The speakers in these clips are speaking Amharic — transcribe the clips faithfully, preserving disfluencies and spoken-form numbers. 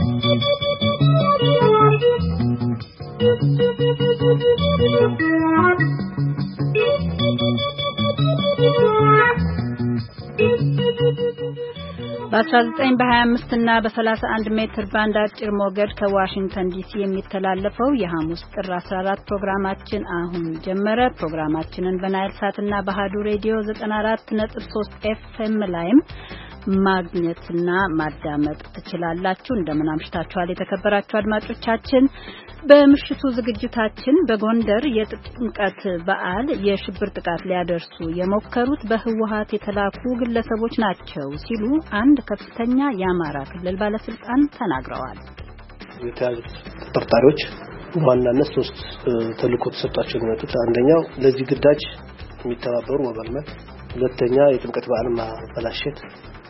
በ19 በ25 እና በ31 ሜትር ባንድ አጭር ሞገድ ከዋሽንግተን ዲሲ የሚተላለፈው የሐሙስ ጥር አስራ አራት ፕሮግራማችን አሁን ጀመረ። ፕሮግራማችንን በናይል ሳትና በአሃዱ ሬዲዮ ዘጠና አራት ነጥብ ሶስት ኤፍኤም ላይም ማግኘትና ማዳመጥ ትችላላችሁ። እንደምን አምሽታችኋል የተከበራችሁ አድማጮቻችን። በምሽቱ ዝግጅታችን በጎንደር የጥምቀት በዓል የሽብር ጥቃት ሊያደርሱ የሞከሩት በህወሓት የተላኩ ግለሰቦች ናቸው ሲሉ አንድ ከፍተኛ የአማራ ክልል ባለስልጣን ተናግረዋል። የተያዙት ተጠርጣሪዎች በዋናነት ሶስት ተልእኮ ተሰጥቷቸው ነው የመጡት። አንደኛው ለዚህ ግዳጅ የሚተባበሩ መበልመል፣ ሁለተኛ የጥምቀት በዓል ማበላሸት፣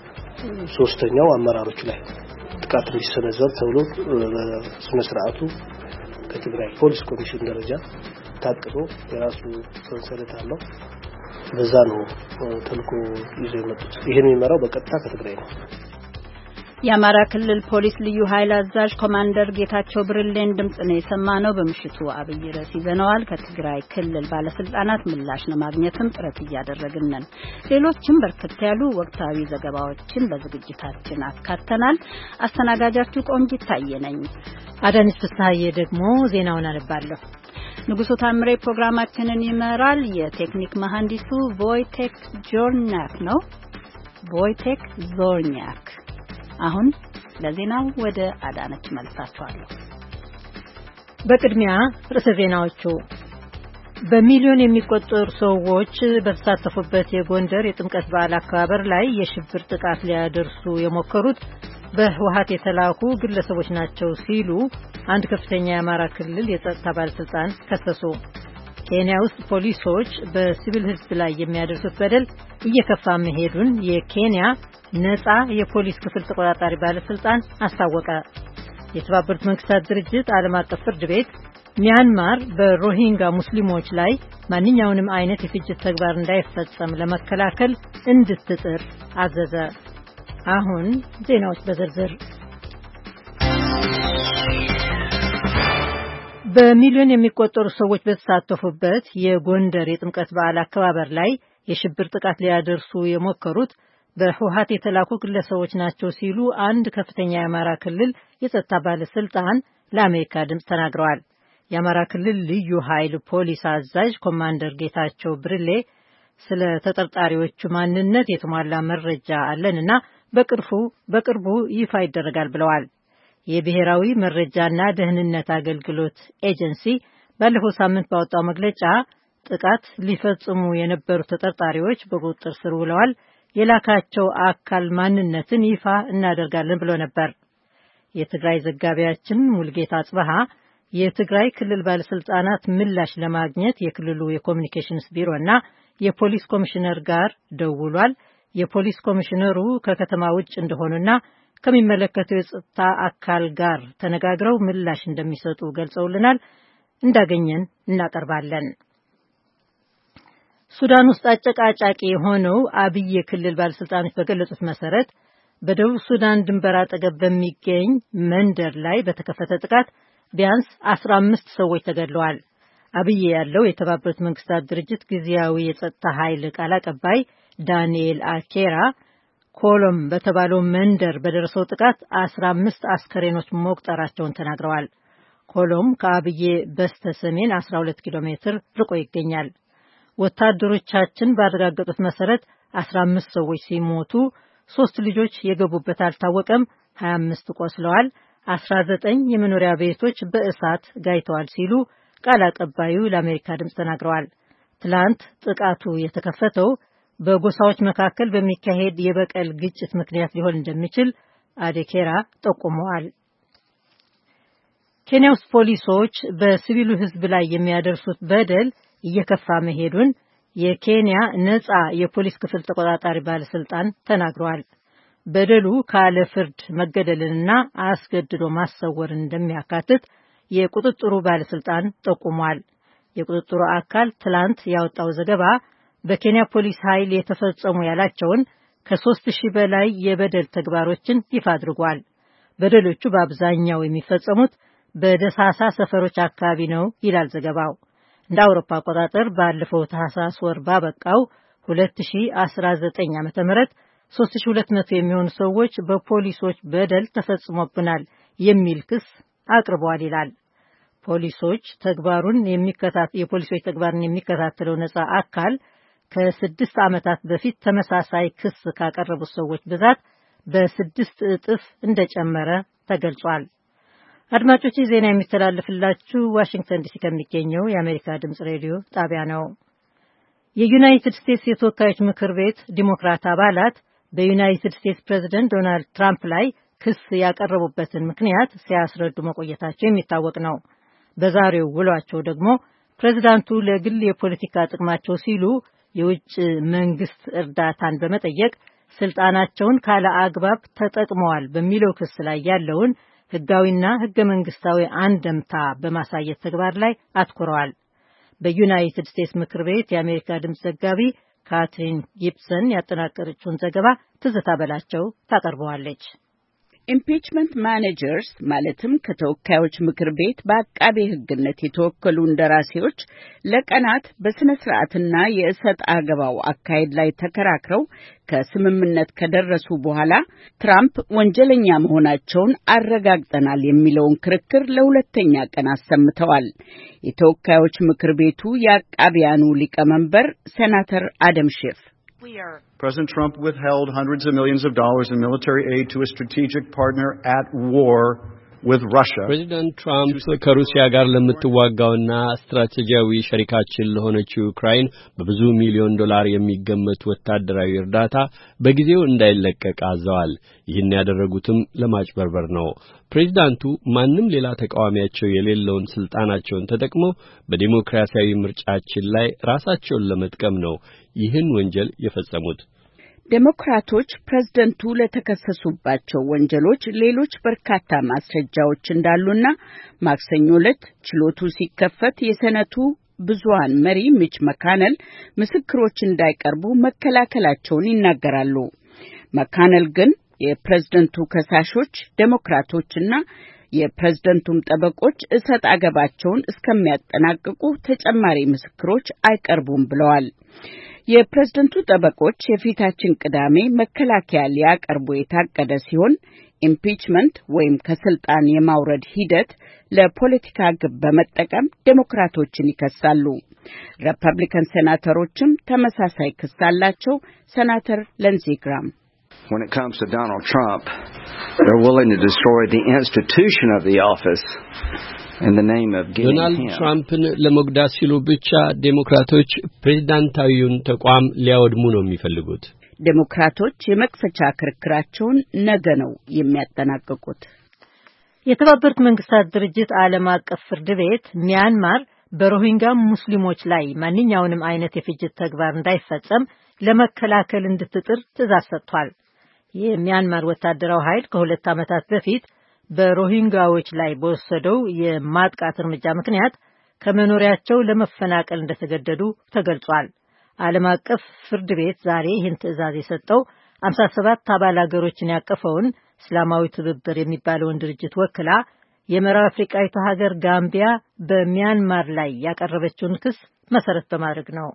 ሶስተኛው አመራሮች ላይ ጥቃት እንዲሰነዘር ተብሎ በስነ ስርዓቱ ከትግራይ ፖሊስ ኮሚሽን ደረጃ ታቅዶ የራሱ ሰንሰለት አለው። በዛ ነው ተልእኮ ይዘው የመጡት። ይሄን የሚመራው በቀጥታ ከትግራይ ነው። የአማራ ክልል ፖሊስ ልዩ ኃይል አዛዥ ኮማንደር ጌታቸው ብርሌን ድምጽ ነው የሰማነው። በምሽቱ አብይ ርዕስ ይዘነዋል። ከትግራይ ክልል ባለስልጣናት ምላሽ ለማግኘትም ጥረት እያደረግን ነን። ሌሎችም በርከት ያሉ ወቅታዊ ዘገባዎችን በዝግጅታችን አካተናል። አስተናጋጃችሁ ቆንጂት ታየነኝ። አዳነች ፍስሐዬ ደግሞ ዜናውን አነባለሁ። ንጉሱ ታምሬ ፕሮግራማችንን ይመራል። የቴክኒክ መሐንዲሱ ቮይቴክ ጆርናክ ነው። ቮይቴክ ዞርኒያክ። አሁን ለዜናው ወደ አዳነች መልሳችኋለሁ። በቅድሚያ ርዕሰ ዜናዎቹ። በሚሊዮን የሚቆጠሩ ሰዎች በተሳተፉበት የጎንደር የጥምቀት በዓል አከባበር ላይ የሽብር ጥቃት ሊያደርሱ የሞከሩት በህወሓት የተላኩ ግለሰቦች ናቸው ሲሉ አንድ ከፍተኛ የአማራ ክልል የጸጥታ ባለስልጣን ከሰሱ። ኬንያ ውስጥ ፖሊሶች በሲቪል ህዝብ ላይ የሚያደርሱት በደል እየከፋ መሄዱን የኬንያ ነፃ የፖሊስ ክፍል ተቆጣጣሪ ባለስልጣን አስታወቀ። የተባበሩት መንግስታት ድርጅት ዓለም አቀፍ ፍርድ ቤት ሚያንማር በሮሂንጋ ሙስሊሞች ላይ ማንኛውንም አይነት የፍጅት ተግባር እንዳይፈጸም ለመከላከል እንድትጥር አዘዘ። አሁን ዜናዎች በዝርዝር። በሚሊዮን የሚቆጠሩ ሰዎች በተሳተፉበት የጎንደር የጥምቀት በዓል አከባበር ላይ የሽብር ጥቃት ሊያደርሱ የሞከሩት በህወሓት የተላኩ ግለሰቦች ናቸው ሲሉ አንድ ከፍተኛ የአማራ ክልል የጸጥታ ባለስልጣን ለአሜሪካ ድምፅ ተናግረዋል። የአማራ ክልል ልዩ ኃይል ፖሊስ አዛዥ ኮማንደር ጌታቸው ብርሌ ስለ ተጠርጣሪዎቹ ማንነት የተሟላ መረጃ አለንና በቅርቡ በቅርቡ ይፋ ይደረጋል ብለዋል። የብሔራዊ መረጃና ደህንነት አገልግሎት ኤጀንሲ ባለፈው ሳምንት ባወጣው መግለጫ ጥቃት ሊፈጽሙ የነበሩ ተጠርጣሪዎች በቁጥጥር ስር ውለዋል፣ የላካቸው አካል ማንነትን ይፋ እናደርጋለን ብሎ ነበር። የትግራይ ዘጋቢያችን ሙልጌታ ጽበሃ የትግራይ ክልል ባለስልጣናት ምላሽ ለማግኘት የክልሉ የኮሙኒኬሽንስ ቢሮና የፖሊስ ኮሚሽነር ጋር ደውሏል። የፖሊስ ኮሚሽነሩ ከከተማ ውጭ እንደሆኑና ከሚመለከተው የጸጥታ አካል ጋር ተነጋግረው ምላሽ እንደሚሰጡ ገልጸውልናል። እንዳገኘን እናቀርባለን። ሱዳን ውስጥ አጨቃጫቂ የሆነው አብዬ ክልል ባለስልጣኖች በገለጹት መሰረት በደቡብ ሱዳን ድንበር አጠገብ በሚገኝ መንደር ላይ በተከፈተ ጥቃት ቢያንስ አስራ አምስት ሰዎች ተገድለዋል። አብዬ ያለው የተባበሩት መንግስታት ድርጅት ጊዜያዊ የጸጥታ ኃይል ቃል አቀባይ ዳንኤል አኬራ ኮሎም በተባለው መንደር በደረሰው ጥቃት አስራ አምስት አስከሬኖች መቁጠራቸውን ተናግረዋል። ኮሎም ከአብዬ በስተ ሰሜን አስራ ሁለት ኪሎ ሜትር ርቆ ይገኛል። ወታደሮቻችን ባረጋገጡት መሰረት አስራ አምስት ሰዎች ሲሞቱ ሶስት ልጆች የገቡበት አልታወቀም፣ ሀያ አምስት ቆስለዋል፣ አስራ ዘጠኝ የመኖሪያ ቤቶች በእሳት ጋይተዋል ሲሉ ቃል አቀባዩ ለአሜሪካ ድምፅ ተናግረዋል። ትላንት ጥቃቱ የተከፈተው በጎሳዎች መካከል በሚካሄድ የበቀል ግጭት ምክንያት ሊሆን እንደሚችል አዴኬራ ጠቁመዋል። ኬንያ ውስጥ ፖሊሶች በሲቪሉ ህዝብ ላይ የሚያደርሱት በደል እየከፋ መሄዱን የኬንያ ነፃ የፖሊስ ክፍል ተቆጣጣሪ ባለስልጣን ተናግረዋል። በደሉ ካለ ፍርድ መገደልንና አስገድዶ ማሰወርን እንደሚያካትት የቁጥጥሩ ባለስልጣን ጠቁሟል። የቁጥጥሩ አካል ትላንት ያወጣው ዘገባ በኬንያ ፖሊስ ኃይል የተፈጸሙ ያላቸውን ከሶስት ሺህ በላይ የበደል ተግባሮችን ይፋ አድርጓል። በደሎቹ በአብዛኛው የሚፈጸሙት በደሳሳ ሰፈሮች አካባቢ ነው ይላል ዘገባው። እንደ አውሮፓ አቆጣጠር ባለፈው ታህሳስ ወር ባበቃው ሁለት ሺህ አስራ ዘጠኝ ዓመተ ምህረት ሶስት ሺህ ሁለት መቶ የሚሆኑ ሰዎች በፖሊሶች በደል ተፈጽሞብናል የሚል ክስ አቅርበዋል ይላል። ፖሊሶች ተግባሩን የሚከታተለው የፖሊሶች ተግባርን የሚከታተለው ነፃ አካል ከስድስት ዓመታት በፊት ተመሳሳይ ክስ ካቀረቡት ሰዎች ብዛት በስድስት እጥፍ እንደጨመረ ተገልጿል። አድማጮች ዜና የሚተላለፍላችሁ ዋሽንግተን ዲሲ ከሚገኘው የአሜሪካ ድምጽ ሬዲዮ ጣቢያ ነው። የዩናይትድ ስቴትስ የተወካዮች ምክር ቤት ዲሞክራት አባላት በዩናይትድ ስቴትስ ፕሬዝዳንት ዶናልድ ትራምፕ ላይ ክስ ያቀረቡበትን ምክንያት ሲያስረዱ መቆየታቸው የሚታወቅ ነው። በዛሬው ውሏቸው ደግሞ ፕሬዝዳንቱ ለግል የፖለቲካ ጥቅማቸው ሲሉ የውጭ መንግስት እርዳታን በመጠየቅ ስልጣናቸውን ካለ አግባብ ተጠቅመዋል በሚለው ክስ ላይ ያለውን ህጋዊና ህገ መንግስታዊ አንደምታ በማሳየት ተግባር ላይ አትኩረዋል። በዩናይትድ ስቴትስ ምክር ቤት የአሜሪካ ድምጽ ዘጋቢ ካትሪን ጊብሰን ያጠናቀረችውን ዘገባ ትዝታ በላቸው ታቀርበዋለች። ኢምፒችመንት ማኔጀርስ ማለትም ከተወካዮች ምክር ቤት በአቃቤ ህግነት የተወከሉ እንደራሴዎች ለቀናት በስነ ስርዓትና የእሰጥ አገባው አካሄድ ላይ ተከራክረው ከስምምነት ከደረሱ በኋላ ትራምፕ ወንጀለኛ መሆናቸውን አረጋግጠናል የሚለውን ክርክር ለሁለተኛ ቀን አሰምተዋል። የተወካዮች ምክር ቤቱ የአቃቢያኑ ሊቀመንበር ሴናተር አደም ሼፍ President Trump withheld hundreds of millions of dollars in military aid to a strategic partner at war with Russia. President Trump ከሩሲያ ጋር ለምትዋጋውና ስትራቴጂያዊ ሸሪካችን ለሆነችው ዩክሬን በብዙ ሚሊዮን ዶላር የሚገመት ወታደራዊ እርዳታ በጊዜው እንዳይለቀቅ አዘዋል። ይህን ያደረጉትም ለማጭበርበር ነው። ፕሬዝዳንቱ ማንም ሌላ ተቃዋሚያቸው የሌለውን ስልጣናቸውን ተጠቅመው በዲሞክራሲያዊ ምርጫችን ላይ ራሳቸውን ለመጥቀም ነው ይህን ወንጀል የፈጸሙት። ዴሞክራቶች ፕሬዝደንቱ ለተከሰሱባቸው ወንጀሎች ሌሎች በርካታ ማስረጃዎች እንዳሉና ማክሰኞ ዕለት ችሎቱ ሲከፈት የሰነቱ ብዙሃን መሪ ሚች መካነል ምስክሮች እንዳይቀርቡ መከላከላቸውን ይናገራሉ። መካነል ግን የፕሬዝደንቱ ከሳሾች ዴሞክራቶችና የፕሬዝደንቱም ጠበቆች እሰጥ አገባቸውን እስከሚያጠናቅቁ ተጨማሪ ምስክሮች አይቀርቡም ብለዋል። የፕሬዝደንቱ ጠበቆች የፊታችን ቅዳሜ መከላከያ ሊያቀርቡ የታቀደ ሲሆን ኢምፒችመንት ወይም ከስልጣን የማውረድ ሂደት ለፖለቲካ ግብ በመጠቀም ዴሞክራቶችን ይከሳሉ። ሪፐብሊካን ሴናተሮችም ተመሳሳይ ክስ አላቸው። ሴናተር ሊንድሴ ግራም When it comes to Donald Trump, they're willing to destroy the institution of the office in the name of getting him. ዶናልድ ትራምፕን ለመጉዳት ሲሉ ብቻ ዴሞክራቶች ፕሬዝዳንታዊውን ተቋም ሊያወድሙ ነው የሚፈልጉት። ዴሞክራቶች የመክፈቻ ክርክራቸውን ነገ ነው የሚያጠናቅቁት። የተባበሩት መንግስታት ድርጅት ዓለም አቀፍ ፍርድ ቤት ሚያንማር በሮሂንጋ ሙስሊሞች ላይ ማንኛውንም አይነት የፍጅት ተግባር እንዳይፈጸም ለመከላከል እንድትጥር ትዕዛዝ ሰጥቷል። የሚያንማር ወታደራዊ ኃይል ከሁለት ዓመታት በፊት በሮሂንጋዎች ላይ በወሰደው የማጥቃት እርምጃ ምክንያት ከመኖሪያቸው ለመፈናቀል እንደተገደዱ ተገልጿል። ዓለም አቀፍ ፍርድ ቤት ዛሬ ይህን ትዕዛዝ የሰጠው ሃምሳ ሰባት አባል አገሮችን ያቀፈውን እስላማዊ ትብብር የሚባለውን ድርጅት ወክላ የምዕራብ አፍሪካዊቱ ሀገር ጋምቢያ በሚያንማር ላይ ያቀረበችውን ክስ መሰረት በማድረግ ነው።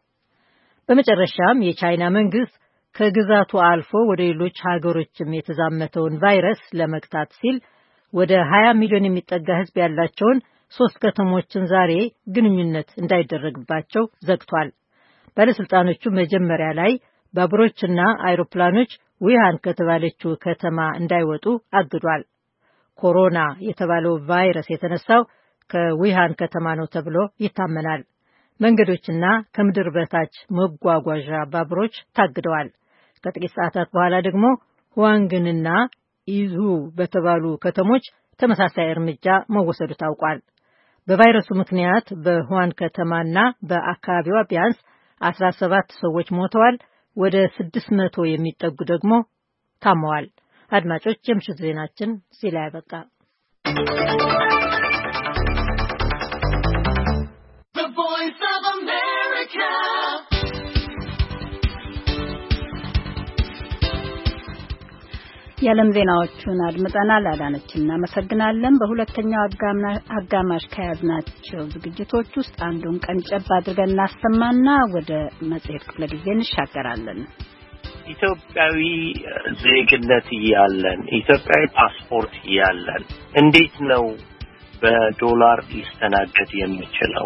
በመጨረሻም የቻይና መንግስት ከግዛቱ አልፎ ወደ ሌሎች ሀገሮችም የተዛመተውን ቫይረስ ለመግታት ሲል ወደ ሀያ ሚሊዮን የሚጠጋ ህዝብ ያላቸውን ሶስት ከተሞችን ዛሬ ግንኙነት እንዳይደረግባቸው ዘግቷል። ባለስልጣኖቹ መጀመሪያ ላይ ባቡሮችና አይሮፕላኖች ውሃን ከተባለችው ከተማ እንዳይወጡ አግዷል። ኮሮና የተባለው ቫይረስ የተነሳው ከውሃን ከተማ ነው ተብሎ ይታመናል። መንገዶችና ከምድር በታች መጓጓዣ ባቡሮች ታግደዋል። ከጥቂት ሰዓታት በኋላ ደግሞ ሁዋንግንና ኢዙ በተባሉ ከተሞች ተመሳሳይ እርምጃ መወሰዱ ታውቋል። በቫይረሱ ምክንያት በሁዋን ከተማና በአካባቢዋ ቢያንስ አስራ ሰባት ሰዎች ሞተዋል። ወደ ስድስት መቶ የሚጠጉ ደግሞ ታመዋል። አድማጮች፣ የምሽቱ ዜናችን እዚህ ላይ ያበቃ። የዓለም ዜናዎቹን አድምጠናል። አዳነችን እናመሰግናለን። በሁለተኛው አጋማሽ ከያዝናቸው ዝግጅቶች ውስጥ አንዱን ቀንጨብ አድርገን እናሰማና ወደ መጽሔት ክፍለ ጊዜ እንሻገራለን። ኢትዮጵያዊ ዜግነት ያለን ኢትዮጵያዊ ፓስፖርት ያለን እንዴት ነው በዶላር ሊስተናገድ የሚችለው?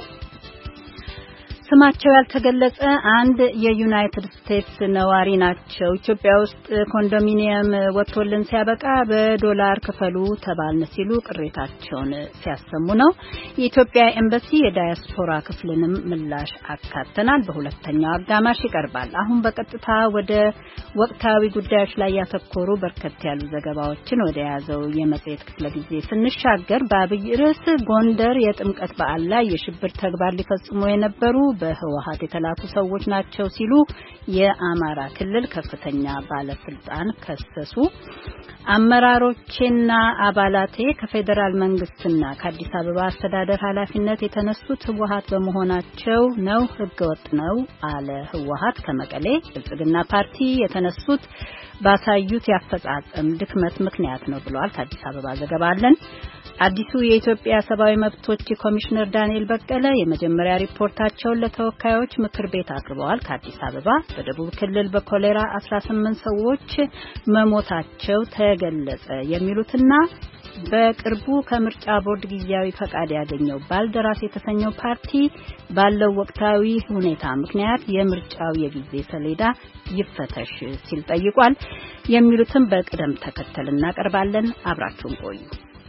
ስማቸው ያልተገለጸ አንድ የዩናይትድ ስቴትስ ነዋሪ ናቸው። ኢትዮጵያ ውስጥ ኮንዶሚኒየም ወጥቶልን ሲያበቃ በዶላር ክፈሉ ተባልን ሲሉ ቅሬታቸውን ሲያሰሙ ነው። የኢትዮጵያ ኤምባሲ የዳያስፖራ ክፍልንም ምላሽ አካተናል። በሁለተኛው አጋማሽ ይቀርባል። አሁን በቀጥታ ወደ ወቅታዊ ጉዳዮች ላይ ያተኮሩ በርከት ያሉ ዘገባዎችን ወደ ያዘው የመጽሔት ክፍለ ጊዜ ስንሻገር በአብይ ርዕስ ጎንደር የጥምቀት በዓል ላይ የሽብር ተግባር ሊፈጽሙ የነበሩ በህወሓት የተላኩ ሰዎች ናቸው ሲሉ የአማራ ክልል ከፍተኛ ባለስልጣን ከሰሱ። አመራሮቼና አባላቴ ከፌደራል መንግስትና ከአዲስ አበባ አስተዳደር ኃላፊነት የተነሱት ህወሓት በመሆናቸው ነው፣ ህገወጥ ነው አለ ህወሓት። ከመቀሌ ብልጽግና ፓርቲ የተነሱት ባሳዩት ያፈጻጸም ድክመት ምክንያት ነው ብሏል። ከአዲስ አበባ ዘገባ አለን። አዲሱ የኢትዮጵያ ሰብአዊ መብቶች ኮሚሽነር ዳንኤል በቀለ የመጀመሪያ ሪፖርታቸውን ለተወካዮች ምክር ቤት አቅርበዋል። ከአዲስ አበባ በደቡብ ክልል በኮሌራ አስራ ስምንት ሰዎች መሞታቸው ተገለጸ የሚሉትና በቅርቡ ከምርጫ ቦርድ ጊዜያዊ ፈቃድ ያገኘው ባልደራስ የተሰኘው ፓርቲ ባለው ወቅታዊ ሁኔታ ምክንያት የምርጫው የጊዜ ሰሌዳ ይፈተሽ ሲል ጠይቋል። የሚሉትን በቅደም ተከተል እናቀርባለን። አብራችሁን ቆዩ።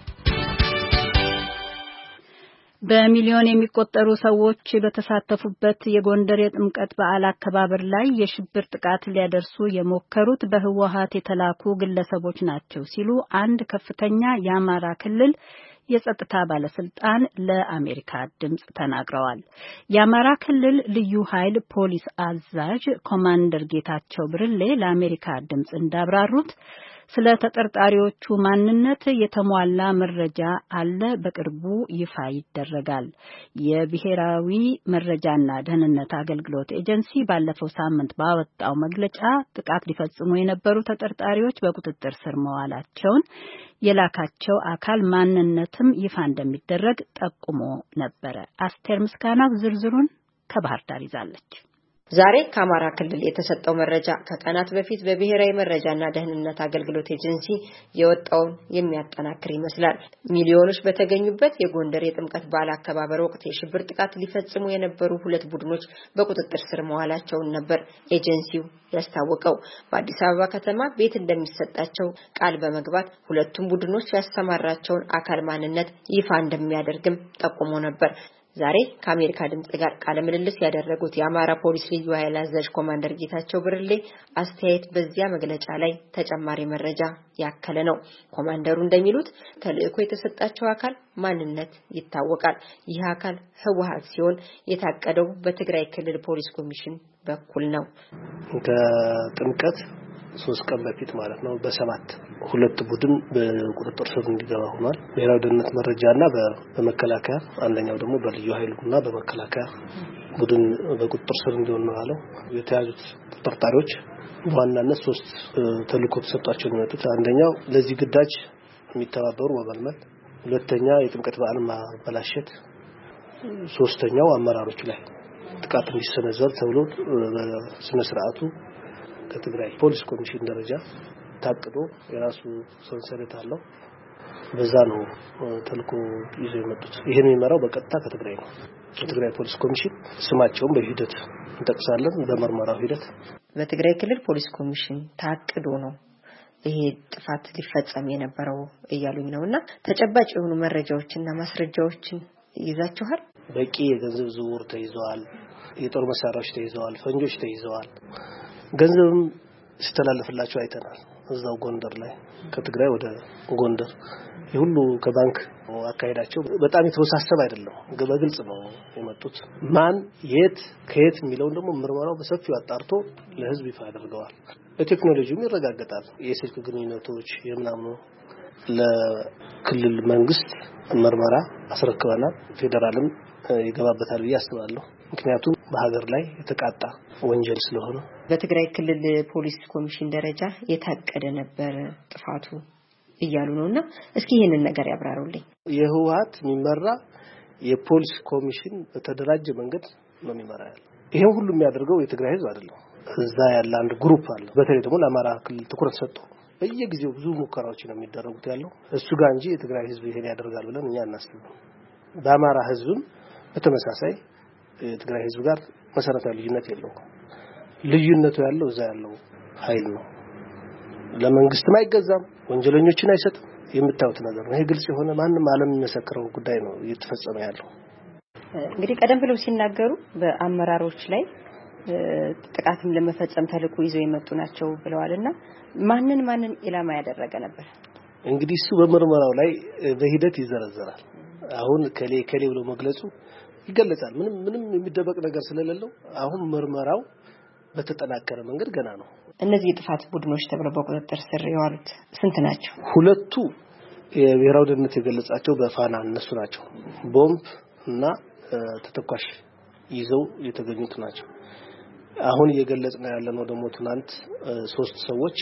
በሚሊዮን የሚቆጠሩ ሰዎች በተሳተፉበት የጎንደር የጥምቀት በዓል አከባበር ላይ የሽብር ጥቃት ሊያደርሱ የሞከሩት በህወሓት የተላኩ ግለሰቦች ናቸው ሲሉ አንድ ከፍተኛ የአማራ ክልል የጸጥታ ባለስልጣን ለአሜሪካ ድምጽ ተናግረዋል። የአማራ ክልል ልዩ ኃይል ፖሊስ አዛዥ ኮማንደር ጌታቸው ብርሌ ለአሜሪካ ድምጽ እንዳብራሩት ስለ ተጠርጣሪዎቹ ማንነት የተሟላ መረጃ አለ፣ በቅርቡ ይፋ ይደረጋል። የብሔራዊ መረጃና ደህንነት አገልግሎት ኤጀንሲ ባለፈው ሳምንት ባወጣው መግለጫ ጥቃት ሊፈጽሙ የነበሩ ተጠርጣሪዎች በቁጥጥር ስር መዋላቸውን፣ የላካቸው አካል ማንነትም ይፋ እንደሚደረግ ጠቁሞ ነበረ። አስቴር ምስጋናው ዝርዝሩን ከባህር ዳር ይዛለች። ዛሬ ከአማራ ክልል የተሰጠው መረጃ ከቀናት በፊት በብሔራዊ መረጃና ደህንነት አገልግሎት ኤጀንሲ የወጣውን የሚያጠናክር ይመስላል። ሚሊዮኖች በተገኙበት የጎንደር የጥምቀት በዓል አከባበር ወቅት የሽብር ጥቃት ሊፈጽሙ የነበሩ ሁለት ቡድኖች በቁጥጥር ስር መዋላቸውን ነበር ኤጀንሲው ያስታወቀው። በአዲስ አበባ ከተማ ቤት እንደሚሰጣቸው ቃል በመግባት ሁለቱም ቡድኖች ያስተማራቸውን አካል ማንነት ይፋ እንደሚያደርግም ጠቁሞ ነበር። ዛሬ ከአሜሪካ ድምጽ ጋር ቃለ ምልልስ ያደረጉት የአማራ ፖሊስ ልዩ ኃይል አዛዥ ኮማንደር ጌታቸው ብርሌ አስተያየት በዚያ መግለጫ ላይ ተጨማሪ መረጃ ያከለ ነው። ኮማንደሩ እንደሚሉት ተልእኮ የተሰጣቸው አካል ማንነት ይታወቃል። ይህ አካል ህወሓት ሲሆን የታቀደው በትግራይ ክልል ፖሊስ ኮሚሽን በኩል ነው። ከጥምቀት ሶስት ቀን በፊት ማለት ነው በሰባት ሁለት ቡድን በቁጥጥር ስር እንዲገባ ሆኗል። ብሔራዊ ደህንነት መረጃና በመከላከያ አንደኛው ደግሞ በልዩ ኃይሉና በመከላከያ ቡድን በቁጥጥር ስር እንዲሆን ነው ያለው። የተያዙት ተጠርጣሪዎች በዋናነት ሶስት ተልእኮ ተሰጥቷቸው ነው የመጡት። አንደኛው ለዚህ ግዳጅ የሚተባበሩ መመልመል፣ ሁለተኛ የጥምቀት በዓል ማበላሸት፣ ሶስተኛው አመራሮች ላይ ጥቃት እንዲሰነዘር ተብሎ በስነ ስርዓቱ ከትግራይ ፖሊስ ኮሚሽን ደረጃ ታቅዶ የራሱ ሰንሰለት አለው። በዛ ነው ተልኮ ይዘው የመጡት። ይሄን የሚመራው በቀጥታ ከትግራይ ነው። ከትግራይ ፖሊስ ኮሚሽን ስማቸውን በሂደት እንጠቅሳለን። በመርመራው ሂደት በትግራይ ክልል ፖሊስ ኮሚሽን ታቅዶ ነው ይሄ ጥፋት ሊፈጸም የነበረው እያሉኝ ነውና ተጨባጭ የሆኑ መረጃዎችና ማስረጃዎችን ይዛችኋል? በቂ የገንዘብ ዝውውር ተይዘዋል። የጦር መሳሪያዎች ተይዘዋል። ፈንጆች ተይዘዋል። ገንዘብም ሲተላለፍላቸው አይተናል። እዛው ጎንደር ላይ ከትግራይ ወደ ጎንደር ይሁሉ ከባንክ አካሄዳቸው በጣም የተወሳሰበ አይደለም። በግልጽ ነው የመጡት። ማን የት ከየት የሚለው ደግሞ ምርመራው በሰፊው አጣርቶ ለህዝብ ይፋ ያደርገዋል። በቴክኖሎጂም ይረጋገጣል። የስልክ ግንኙነቶች የምናምኑ ለክልል መንግስት ምርመራ አስረክበናል። ፌደራልም ይገባበታል ብዬ አስባለሁ። ምክንያቱም በሀገር ላይ የተቃጣ ወንጀል ስለሆነ በትግራይ ክልል ፖሊስ ኮሚሽን ደረጃ የታቀደ ነበር ጥፋቱ እያሉ ነውና እስኪ ይሄንን ነገር ያብራሩልኝ። የህወሓት የሚመራ የፖሊስ ኮሚሽን በተደራጀ መንገድ ነው የሚመራው። ይሄን ሁሉ የሚያደርገው የትግራይ ህዝብ አይደለም። እዛ ያለ አንድ ግሩፕ አለ። በተለይ ደግሞ ለአማራ ክልል ትኩረት ሰጥቶ በየጊዜው ብዙ ሙከራዎች ነው የሚደረጉት ያለው እሱ ጋር እንጂ የትግራይ ህዝብ ይሄን ያደርጋል ብለን እኛ እናስብም። በአማራ ህዝብም በተመሳሳይ የትግራይ ህዝብ ጋር መሰረታዊ ልዩነት የለውም። ልዩነቱ ያለው እዛ ያለው ኃይል ነው። ለመንግስትም አይገዛም፣ ወንጀለኞችን አይሰጥም። የምታዩት ነገር ነው። ይሄ ግልጽ የሆነ ማንንም ዓለም የሚመሰክረው ጉዳይ ነው እየተፈጸመ ያለው። እንግዲህ ቀደም ብለው ሲናገሩ በአመራሮች ላይ ጥቃትም ለመፈጸም ተልዕኮ ይዘው የመጡ ናቸው ብለዋልና ማንን ማንን ኢላማ ያደረገ ነበር? እንግዲህ እሱ በምርመራው ላይ በሂደት ይዘረዘራል። አሁን ከሌ ከሌ ብሎ መግለጹ ይገለጻል። ምንም ምንም የሚደበቅ ነገር ስለሌለው አሁን ምርመራው በተጠናከረ መንገድ ገና ነው። እነዚህ የጥፋት ቡድኖች ተብለው በቁጥጥር ስር የዋሉት ስንት ናቸው? ሁለቱ የብሔራዊ ደህንነት የገለጻቸው በፋና እነሱ ናቸው። ቦምብ እና ተተኳሽ ይዘው የተገኙት ናቸው። አሁን እየገለጽነው ያለነው ደግሞ ትናንት ሶስት ሰዎች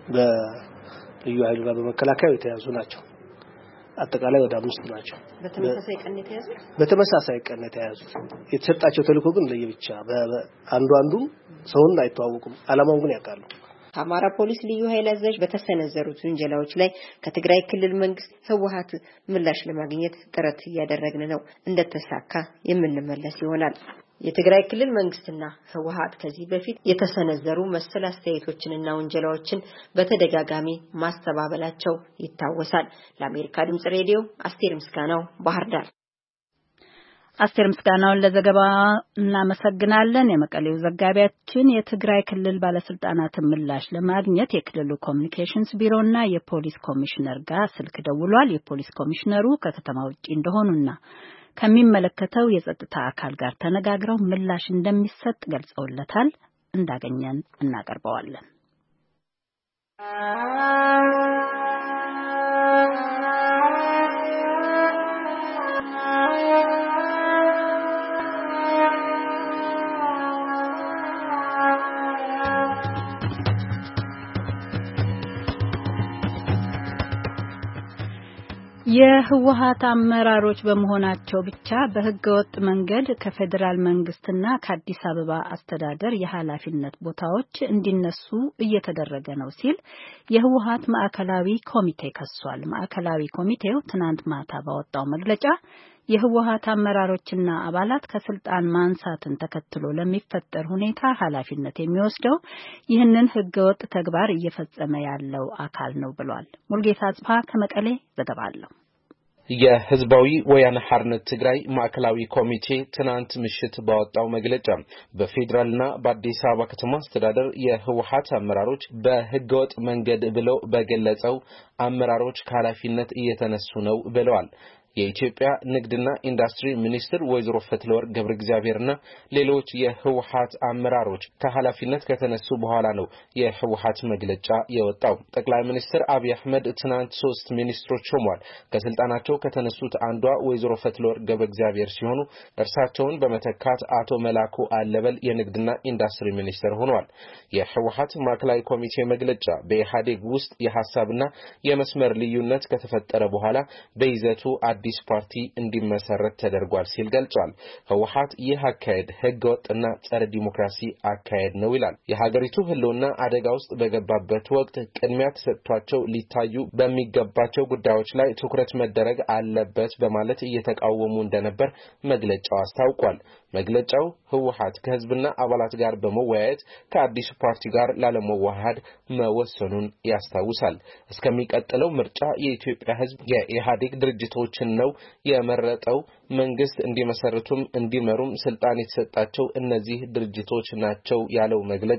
በልዩ ኃይሉ ጋር በመከላከያ የተያዙ ናቸው። አጠቃላይ ወደ አምስት ናቸው። በተመሳሳይ ቀን የተያዙት በተመሳሳይ ቀን የተያዙት የተሰጣቸው ተልዕኮ ግን ለየብቻ በአንዱ አንዱ ሰውን አይተዋወቁም። ዓላማውን ግን ያውቃሉ። አማራ ፖሊስ ልዩ ኃይል አዛዥ በተሰነዘሩት ወንጀላዎች ላይ ከትግራይ ክልል መንግስት ህወሓት ምላሽ ለማግኘት ጥረት እያደረግን ነው። እንደተሳካ የምንመለስ ይሆናል። የትግራይ ክልል መንግስትና ህወሓት ከዚህ በፊት የተሰነዘሩ መሰል አስተያየቶችንና ወንጀላዎችን በተደጋጋሚ ማስተባበላቸው ይታወሳል። ለአሜሪካ ድምጽ ሬዲዮ አስቴር ምስጋናው ባህር ዳር። አስቴር ምስጋናውን ለዘገባው እናመሰግናለን። የመቀሌው ዘጋቢያችን የትግራይ ክልል ባለስልጣናትን ምላሽ ለማግኘት የክልሉ ኮሚኒኬሽንስ ቢሮና የፖሊስ ኮሚሽነር ጋር ስልክ ደውሏል። የፖሊስ ኮሚሽነሩ ከከተማ ውጪ እንደሆኑና ከሚመለከተው የጸጥታ አካል ጋር ተነጋግረው ምላሽ እንደሚሰጥ ገልጸውለታል። እንዳገኘን እናቀርበዋለን። የህወሓት አመራሮች በመሆናቸው ብቻ በህገወጥ መንገድ ከፌደራል መንግስትና ከአዲስ አበባ አስተዳደር የኃላፊነት ቦታዎች እንዲነሱ እየተደረገ ነው ሲል የህወሓት ማዕከላዊ ኮሚቴ ከሷል። ማዕከላዊ ኮሚቴው ትናንት ማታ ባወጣው መግለጫ የህወሓት አመራሮችና አባላት ከስልጣን ማንሳትን ተከትሎ ለሚፈጠር ሁኔታ ኃላፊነት የሚወስደው ይህንን ህገወጥ ተግባር እየፈጸመ ያለው አካል ነው ብሏል። ሙልጌታ አጽፋ ከመቀሌ ዘገባ አለው። የህዝባዊ ወያነ ሓርነት ትግራይ ማዕከላዊ ኮሚቴ ትናንት ምሽት ባወጣው መግለጫ በፌደራልና በአዲስ አበባ ከተማ አስተዳደር የህወሓት አመራሮች በህገወጥ መንገድ ብለው በገለጸው አመራሮች ከኃላፊነት እየተነሱ ነው ብለዋል። የኢትዮጵያ ንግድና ኢንዱስትሪ ሚኒስትር ወይዘሮ ፈትለወርቅ ገብረ እግዚአብሔርና ሌሎች የህወሓት አመራሮች ከኃላፊነት ከተነሱ በኋላ ነው የህወሓት መግለጫ የወጣው። ጠቅላይ ሚኒስትር አብይ አህመድ ትናንት ሶስት ሚኒስትሮች ሾመዋል። ከስልጣናቸው ከተነሱት አንዷ ወይዘሮ ፈትለወርቅ ገብረ እግዚአብሔር ሲሆኑ እርሳቸውን በመተካት አቶ መላኩ አለበል የንግድና ኢንዱስትሪ ሚኒስትር ሆነዋል። የህወሓት ማዕከላዊ ኮሚቴ መግለጫ በኢህአዴግ ውስጥ የሐሳብና የመስመር ልዩነት ከተፈጠረ በኋላ በይዘቱ አዲስ ፓርቲ እንዲመሰረት ተደርጓል ሲል ገልጿል። ህወሓት ይህ አካሄድ ህገወጥና ጸረ ዲሞክራሲ አካሄድ ነው ይላል። የሀገሪቱ ህልውና አደጋ ውስጥ በገባበት ወቅት ቅድሚያ ተሰጥቷቸው ሊታዩ በሚገባቸው ጉዳዮች ላይ ትኩረት መደረግ አለበት በማለት እየተቃወሙ እንደነበር መግለጫው አስታውቋል። መግለጫው ህወሓት ከህዝብና አባላት ጋር በመወያየት ከአዲስ ፓርቲ ጋር ላለመዋሃድ መወሰኑን ያስታውሳል። እስከሚቀጥለው ምርጫ የኢትዮጵያ ህዝብ የኢህአዴግ ድርጅቶችን ነው የመረጠው። መንግስት እንዲመሰርቱም እንዲመሩም ስልጣን የተሰጣቸው እነዚህ ድርጅቶች ናቸው ያለው መግለጫው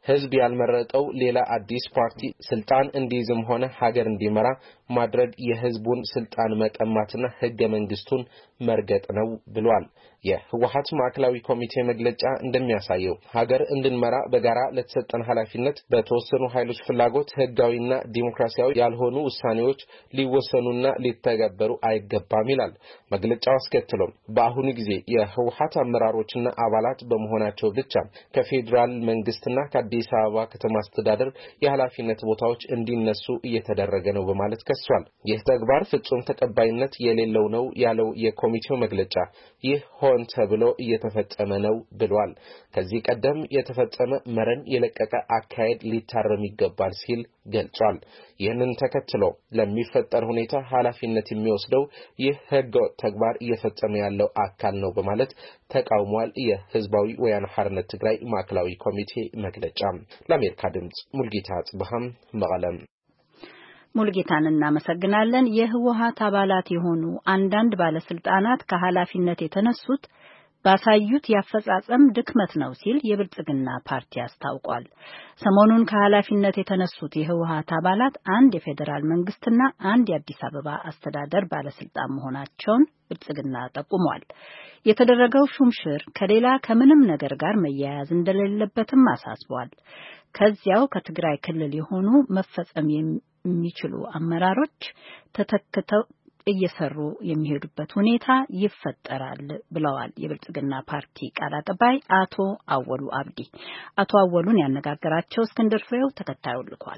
ህዝብ ያልመረጠው ሌላ አዲስ ፓርቲ ስልጣን እንዲይዝም ሆነ ሀገር እንዲመራ ማድረግ የህዝቡን ስልጣን መቀማትና ህገ መንግስቱን መርገጥ ነው ብሏል። የህወሓት ማዕከላዊ ኮሚቴ መግለጫ እንደሚያሳየው ሀገር እንድንመራ በጋራ ለተሰጠን ኃላፊነት በተወሰኑ ኃይሎች ፍላጎት ህጋዊና ዲሞክራሲያዊ ያልሆኑ ውሳኔዎች ሊወሰኑና ሊተገበሩ አይገባም ይላል መግለጫው። አስከትሎም በአሁኑ ጊዜ የህወሓት አመራሮችና አባላት በመሆናቸው ብቻ ከፌደራል መንግስትና ከአዲስ አበባ ከተማ አስተዳደር የኃላፊነት ቦታዎች እንዲነሱ እየተደረገ ነው በማለት ከሷል። ይህ ተግባር ፍጹም ተቀባይነት የሌለው ነው ያለው የኮሚቴው መግለጫ ይህ ሆን ተብሎ እየተፈጸመ ነው ብሏል። ከዚህ ቀደም የተፈጸመ መረን የለቀቀ አካሄድ ሊታረም ይገባል ሲል ገልጿል። ይህንን ተከትሎ ለሚፈጠር ሁኔታ ኃላፊነት የሚወስደው ይህ ህገወጥ ተግባር እየፈጸመ ያለው አካል ነው በማለት ተቃውሟል። የህዝባዊ ወያነ ሓርነት ትግራይ ማዕከላዊ ኮሚቴ መግለጫ። ለአሜሪካ ድምጽ ሙልጌታ ጽብሃም መቀለም። ሙልጌታን እናመሰግናለን። የህወሓት አባላት የሆኑ አንዳንድ ባለስልጣናት ከኃላፊነት የተነሱት ባሳዩት ያፈጻጸም ድክመት ነው ሲል የብልጽግና ፓርቲ አስታውቋል። ሰሞኑን ከኃላፊነት የተነሱት የህወሓት አባላት አንድ የፌዴራል መንግስትና አንድ የአዲስ አበባ አስተዳደር ባለስልጣን መሆናቸውን ብልጽግና ጠቁሟል። የተደረገው ሹምሽር ከሌላ ከምንም ነገር ጋር መያያዝ እንደሌለበትም አሳስቧል። ከዚያው ከትግራይ ክልል የሆኑ መፈጸም የሚችሉ አመራሮች ተተክተው እየሰሩ የሚሄዱበት ሁኔታ ይፈጠራል ብለዋል የብልጽግና ፓርቲ ቃል አቀባይ አቶ አወሉ አብዲ። አቶ አወሉን ያነጋገራቸው እስክንድር ፍሬው ተከታዩን ልኳል።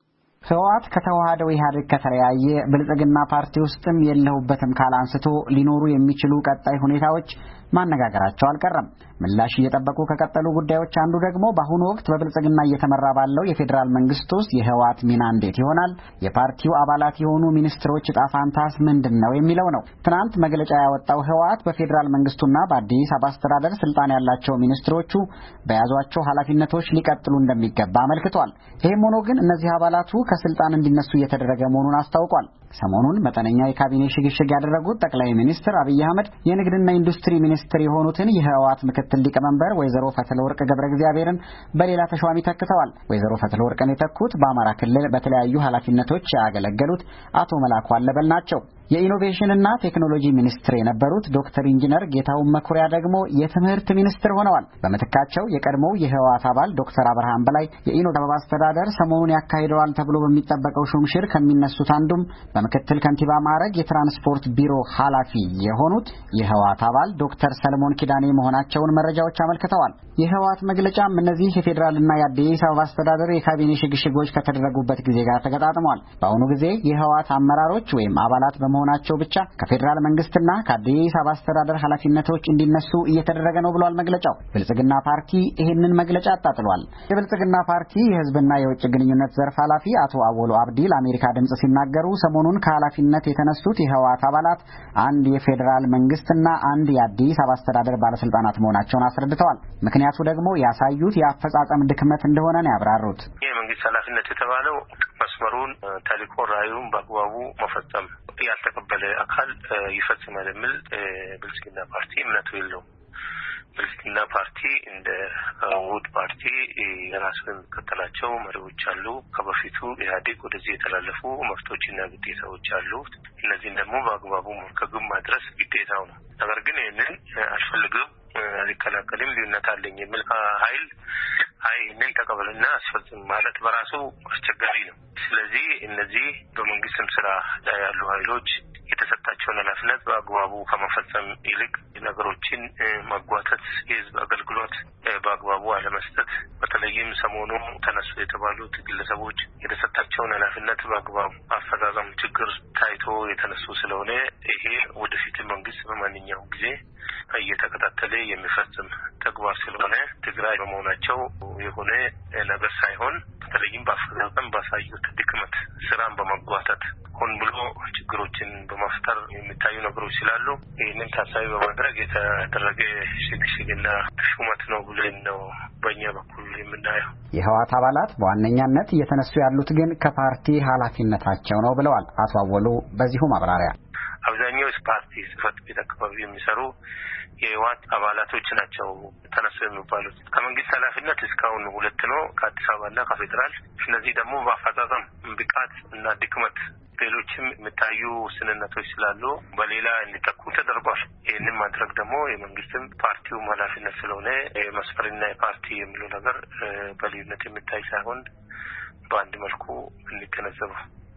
ህወሓት ከተዋሃደው ኢህአዴግ ከተለያየ ብልጽግና ፓርቲ ውስጥም የለሁበትም ካል አንስቶ ሊኖሩ የሚችሉ ቀጣይ ሁኔታዎች ማነጋገራቸው አልቀረም። ምላሽ እየጠበቁ ከቀጠሉ ጉዳዮች አንዱ ደግሞ በአሁኑ ወቅት በብልጽግና እየተመራ ባለው የፌዴራል መንግስት ውስጥ የህወሓት ሚና እንዴት ይሆናል፣ የፓርቲው አባላት የሆኑ ሚኒስትሮች ዕጣ ፈንታስ ምንድነው የሚለው ነው። ትናንት መግለጫ ያወጣው ህወሓት በፌዴራል መንግስቱና በአዲስ አበባ አስተዳደር ስልጣን ያላቸው ሚኒስትሮቹ በያዟቸው ኃላፊነቶች ሊቀጥሉ እንደሚገባ አመልክቷል። ይህም ሆኖ ግን እነዚህ አባላቱ ከስልጣን እንዲነሱ እየተደረገ መሆኑን አስታውቋል። ሰሞኑን መጠነኛ የካቢኔ ሽግሽግ ያደረጉት ጠቅላይ ሚኒስትር አብይ አህመድ የንግድና ኢንዱስትሪ ሚኒስትር የሆኑትን የህወሓት ምክትል ሊቀመንበር ወይዘሮ ፈትለወርቅ ገብረ እግዚአብሔርን በሌላ ተሿሚ ተክተዋል። ወይዘሮ ፈትለወርቅን የተኩት በአማራ ክልል በተለያዩ ኃላፊነቶች ያገለገሉት አቶ መላኩ አለበል ናቸው። የኢኖቬሽንና ቴክኖሎጂ ሚኒስትር የነበሩት ዶክተር ኢንጂነር ጌታሁን መኩሪያ ደግሞ የትምህርት ሚኒስትር ሆነዋል። በመተካቸው የቀድሞው የህወሓት አባል ዶክተር አብርሃም በላይ የኢኖቬሽን አስተዳደር ሰሞኑን ያካሂደዋል ተብሎ በሚጠበቀው ሹምሽር ከሚነሱት አንዱም በምክትል ከንቲባ ማዕረግ የትራንስፖርት ቢሮ ኃላፊ የሆኑት የህወሓት አባል ዶክተር ሰለሞን ኪዳኔ መሆናቸውን መረጃዎች አመልክተዋል። የህወሓት መግለጫም እነዚህ የፌዴራልና የአዲስ አበባ አስተዳደር የካቢኔ ሽግሽጎች ከተደረጉበት ጊዜ ጋር ተገጣጥሟል። በአሁኑ ጊዜ የህወሓት አመራሮች ወይም አባላት በመሆናቸው ብቻ ከፌዴራል መንግስትና ከአዲስ አበባ አስተዳደር ኃላፊነቶች እንዲነሱ እየተደረገ ነው ብሏል መግለጫው። ብልጽግና ፓርቲ ይህንን መግለጫ አጣጥሏል። የብልጽግና ፓርቲ የህዝብና የውጭ ግንኙነት ዘርፍ ኃላፊ አቶ አወሉ አብዲ ለአሜሪካ ድምጽ ሲናገሩ ሰሞኑን ከኃላፊነት የተነሱት የህወሓት አባላት አንድ የፌዴራል መንግስትና አንድ የአዲስ አበባ አስተዳደር ባለስልጣናት መሆናቸውን አስረድተዋል። ምክንያቱ ደግሞ ያሳዩት የአፈጻጸም ድክመት እንደሆነ ነው ያብራሩት። የመንግስት ኃላፊነት የተባለው መስመሩን ተልዕኮ ራዕዩን በአግባቡ መፈጸም ያልተቀበለ አካል ይፈጽማል የሚል ብልጽግና ፓርቲ እምነቱ የለውም። ብልጽግና ፓርቲ እንደ ውድ ፓርቲ የራሱን የሚከተላቸው መሪዎች አሉ። ከበፊቱ ኢህአዴግ ወደዚህ የተላለፉ መብቶችና ግዴታዎች አሉ። እነዚህን ደግሞ በአግባቡ ከግብ ማድረስ ግዴታው ነው። ነገር ግን ይህንን አልፈልግም አልከላከልም ልዩነት አለኝ የሚል ኃይል አይ እነን ተቀበልና አስፈጽም ማለት በራሱ አስቸጋሪ ነው። ስለዚህ እነዚህ በመንግስትም ስራ ላይ ያሉ ኃይሎች የተሰጣቸውን ኃላፊነት በአግባቡ ከመፈጸም ይልቅ ነገሮችን ማጓተት፣ የህዝብ አገልግሎት በአግባቡ አለመስጠት፣ በተለይም ሰሞኑ ተነሱ የተባሉት ግለሰቦች የተሰጣቸውን ኃላፊነት በአግባቡ አፈጻጸም ችግር ታይቶ የተነሱ ስለሆነ ይሄ ወደፊት መንግስት በማንኛውም ጊዜ እየተከታተለ የሚፈጽም ተግባር ስለሆነ ትግራይ በመሆናቸው የሆነ ነገር ሳይሆን በተለይም በአፈጻጸም ባሳዩት ድክመት ስራን በመጓተት ሆን ብሎ ችግሮችን በመፍጠር የሚታዩ ነገሮች ስላሉ ይህንን ታሳቢ በማድረግ የተደረገ ሽግሽግና ሹመት ነው ብለን ነው በእኛ በኩል የምናየው። የህወሓት አባላት በዋነኛነት እየተነሱ ያሉት ግን ከፓርቲ ኃላፊነታቸው ነው ብለዋል አቶ አወሉ በዚሁ ማብራሪያ። አብዛኛው መንግስት ፓርቲ ጽህፈት ቤት አካባቢ የሚሰሩ የህወሓት አባላቶች ናቸው ተነስተው የሚባሉት። ከመንግስት ኃላፊነት እስካሁን ሁለት ነው፣ ከአዲስ አበባና ከፌደራል። እነዚህ ደግሞ በአፈጻጸም ብቃት እና ድክመት ሌሎችም የሚታዩ ስንነቶች ስላሉ በሌላ እንዲተኩ ተደርጓል። ይህንን ማድረግ ደግሞ የመንግስትም ፓርቲውም ኃላፊነት ስለሆነ መስፈርና የፓርቲ የሚለው ነገር በልዩነት የሚታይ ሳይሆን በአንድ መልኩ እንገነዘበው።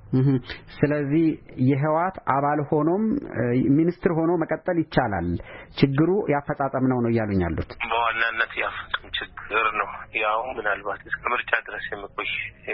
ስለዚህ የህወሓት አባል ሆኖም ሚኒስትር ሆኖ መቀጠል ይቻላል፣ ችግሩ ያፈጻጸም ነው ነው እያሉኝ ያሉት? በዋናነት ያፈጻጸም ችግር ነው። ያው ምናልባት እስከ ምርጫ ድረስ የሚቆይ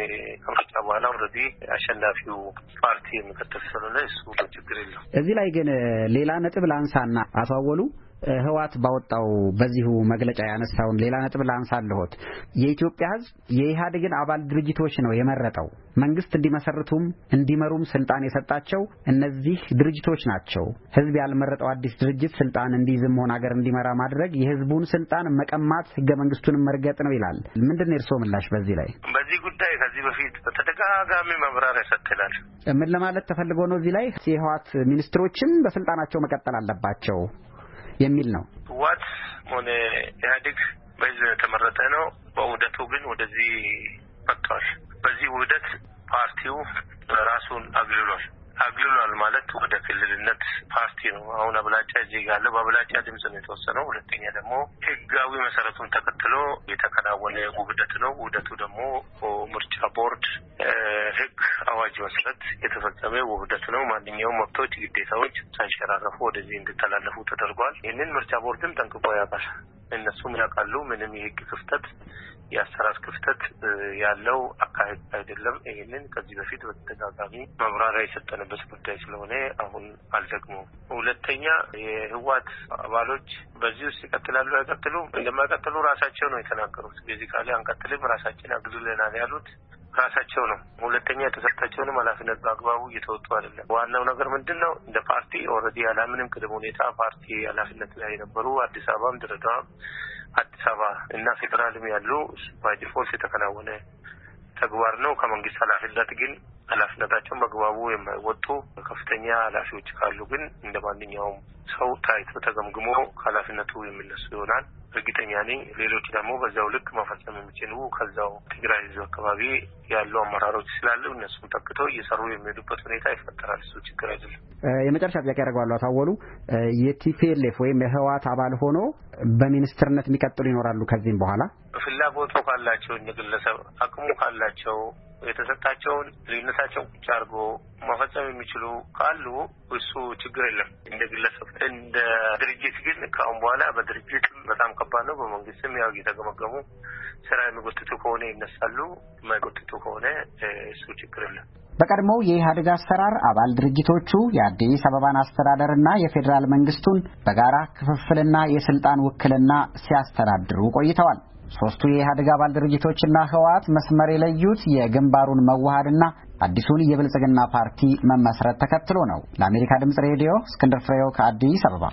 ከምርጫ በኋላ ኦልሬዲ አሸናፊው ፓርቲ የሚቀጥል ስለሆነ እሱ ችግር የለው። እዚህ ላይ ግን ሌላ ነጥብ ላንሳና አቶ አወሉ ህወሓት ባወጣው በዚሁ መግለጫ ያነሳውን ሌላ ነጥብ ላንሳለሁት። የኢትዮጵያ ህዝብ የኢህአዴግን አባል ድርጅቶች ነው የመረጠው። መንግስት እንዲመሰርቱም እንዲመሩም ስልጣን የሰጣቸው እነዚህ ድርጅቶች ናቸው። ህዝብ ያልመረጠው አዲስ ድርጅት ስልጣን እንዲይዝም ሆነ ሀገር እንዲመራ ማድረግ የህዝቡን ስልጣን መቀማት፣ ህገ መንግስቱን መርገጥ ነው ይላል። ምንድነው የእርስዎ ምላሽ በዚህ ላይ? በዚህ ጉዳይ ከዚህ በፊት በተደጋጋሚ ማብራሪያ ሰጥተናል። ምን ለማለት ተፈልጎ ነው እዚህ ላይ የህወሓት ሚኒስትሮችን በስልጣናቸው መቀጠል አለባቸው የሚል ነው? ህወሓት ሆነ ኢህአዴግ በህዝብ የተመረጠ ነው። በውህደቱ ግን ወደዚህ መጥቷል። በዚህ ውህደት ፓርቲው ራሱን አግልሏል። አግልሏል ማለት ወደ ክልልነት ፓርቲ ነው። አሁን አብላጫ እዚህ ጋር በአብላጫ ድምጽ ነው የተወሰነው። ሁለተኛ ደግሞ ህጋዊ መሰረቱን ተከትሎ የተከናወነ ውህደት ነው። ውህደቱ ደግሞ ምርጫ ቦርድ ህግ አዋጅ መሰረት የተፈጸመ ውህደት ነው። ማንኛውም መብቶች፣ ግዴታዎች ሳይሸራረፉ ወደዚህ እንዲተላለፉ ተደርጓል። ይህንን ምርጫ ቦርድም ጠንቅቆ ያውቃል። እነሱም ያውቃሉ። ምንም የህግ ክፍተት የአሰራር ክፍተት ያለው አካሄድ አይደለም። ይህንን ከዚህ በፊት በተደጋጋሚ መብራሪያ የሰጠንበት ጉዳይ ስለሆነ አሁን አልደግመውም። ሁለተኛ የህወሓት አባሎች በዚህ ውስጥ ይቀጥላሉ አይቀጥሉም? እንደማይቀጥሉ ራሳቸው ነው የተናገሩት። ቤዚካሊ አንቀጥልም ራሳችን አግልለናል ያሉት ራሳቸው ነው። ሁለተኛ የተሰጣቸውንም ኃላፊነት በአግባቡ እየተወጡ አይደለም። ዋናው ነገር ምንድነው? እንደ ፓርቲ ኦልሬዲ ያለምንም ቅድመ ሁኔታ ፓርቲ ኃላፊነት ላይ የነበሩ አዲስ አበባም ድሬዳዋም አዲስ አበባ እና ፌደራልም ያሉ ባይ ዲፎልት የተከናወነ ተግባር ነው። ከመንግስት ኃላፊነት ግን ኃላፊነታቸውን በአግባቡ የማይወጡ ከፍተኛ ኃላፊዎች ካሉ ግን እንደ ማንኛውም ሰው ታይቶ ተገምግሞ ከኃላፊነቱ የሚነሱ ይሆናል። እርግጠኛ ነኝ ሌሎች ደግሞ በዛው ልክ መፈጸም የሚችሉ ከዛው ትግራይ ህዝብ አካባቢ ያሉ አመራሮች ስላሉ እነሱን ተክተው እየሰሩ የሚሄዱበት ሁኔታ ይፈጠራል። እሱ ችግር አይደለም። የመጨረሻ ጥያቄ ያደርጋለሁ። አታወሉ የቲፒኤልኤፍ ወይም የህወሓት አባል ሆኖ በሚኒስትርነት የሚቀጥሉ ይኖራሉ ከዚህም በኋላ? ፍላጎቱ ካላቸው ግለሰብ አቅሙ ካላቸው የተሰጣቸውን ልዩነታቸውን ቁጭ አድርጎ መፈጸም የሚችሉ ካሉ እሱ ችግር የለም። እንደ ግለሰብ እንደ ድርጅት ግን ከአሁን በኋላ በድርጅት በጣም ከባድ ነው። በመንግስትም ያው እየተገመገሙ ስራ የሚጎትቱ ከሆነ ይነሳሉ፣ የማይጎትቱ ከሆነ እሱ ችግር የለም። በቀድሞው የኢህአዴግ አሰራር አባል ድርጅቶቹ የአዲስ አበባን አስተዳደርና የፌዴራል መንግስቱን በጋራ ክፍፍልና የስልጣን ውክልና ሲያስተዳድሩ ቆይተዋል። ሶስቱ የኢህአዴግ አባል ድርጅቶችና ህወሓት መስመር የለዩት የግንባሩን መዋሃድና አዲሱን የብልጽግና ፓርቲ መመስረት ተከትሎ ነው። ለአሜሪካ ድምጽ ሬዲዮ እስክንድር ፍሬው ከአዲስ አበባ።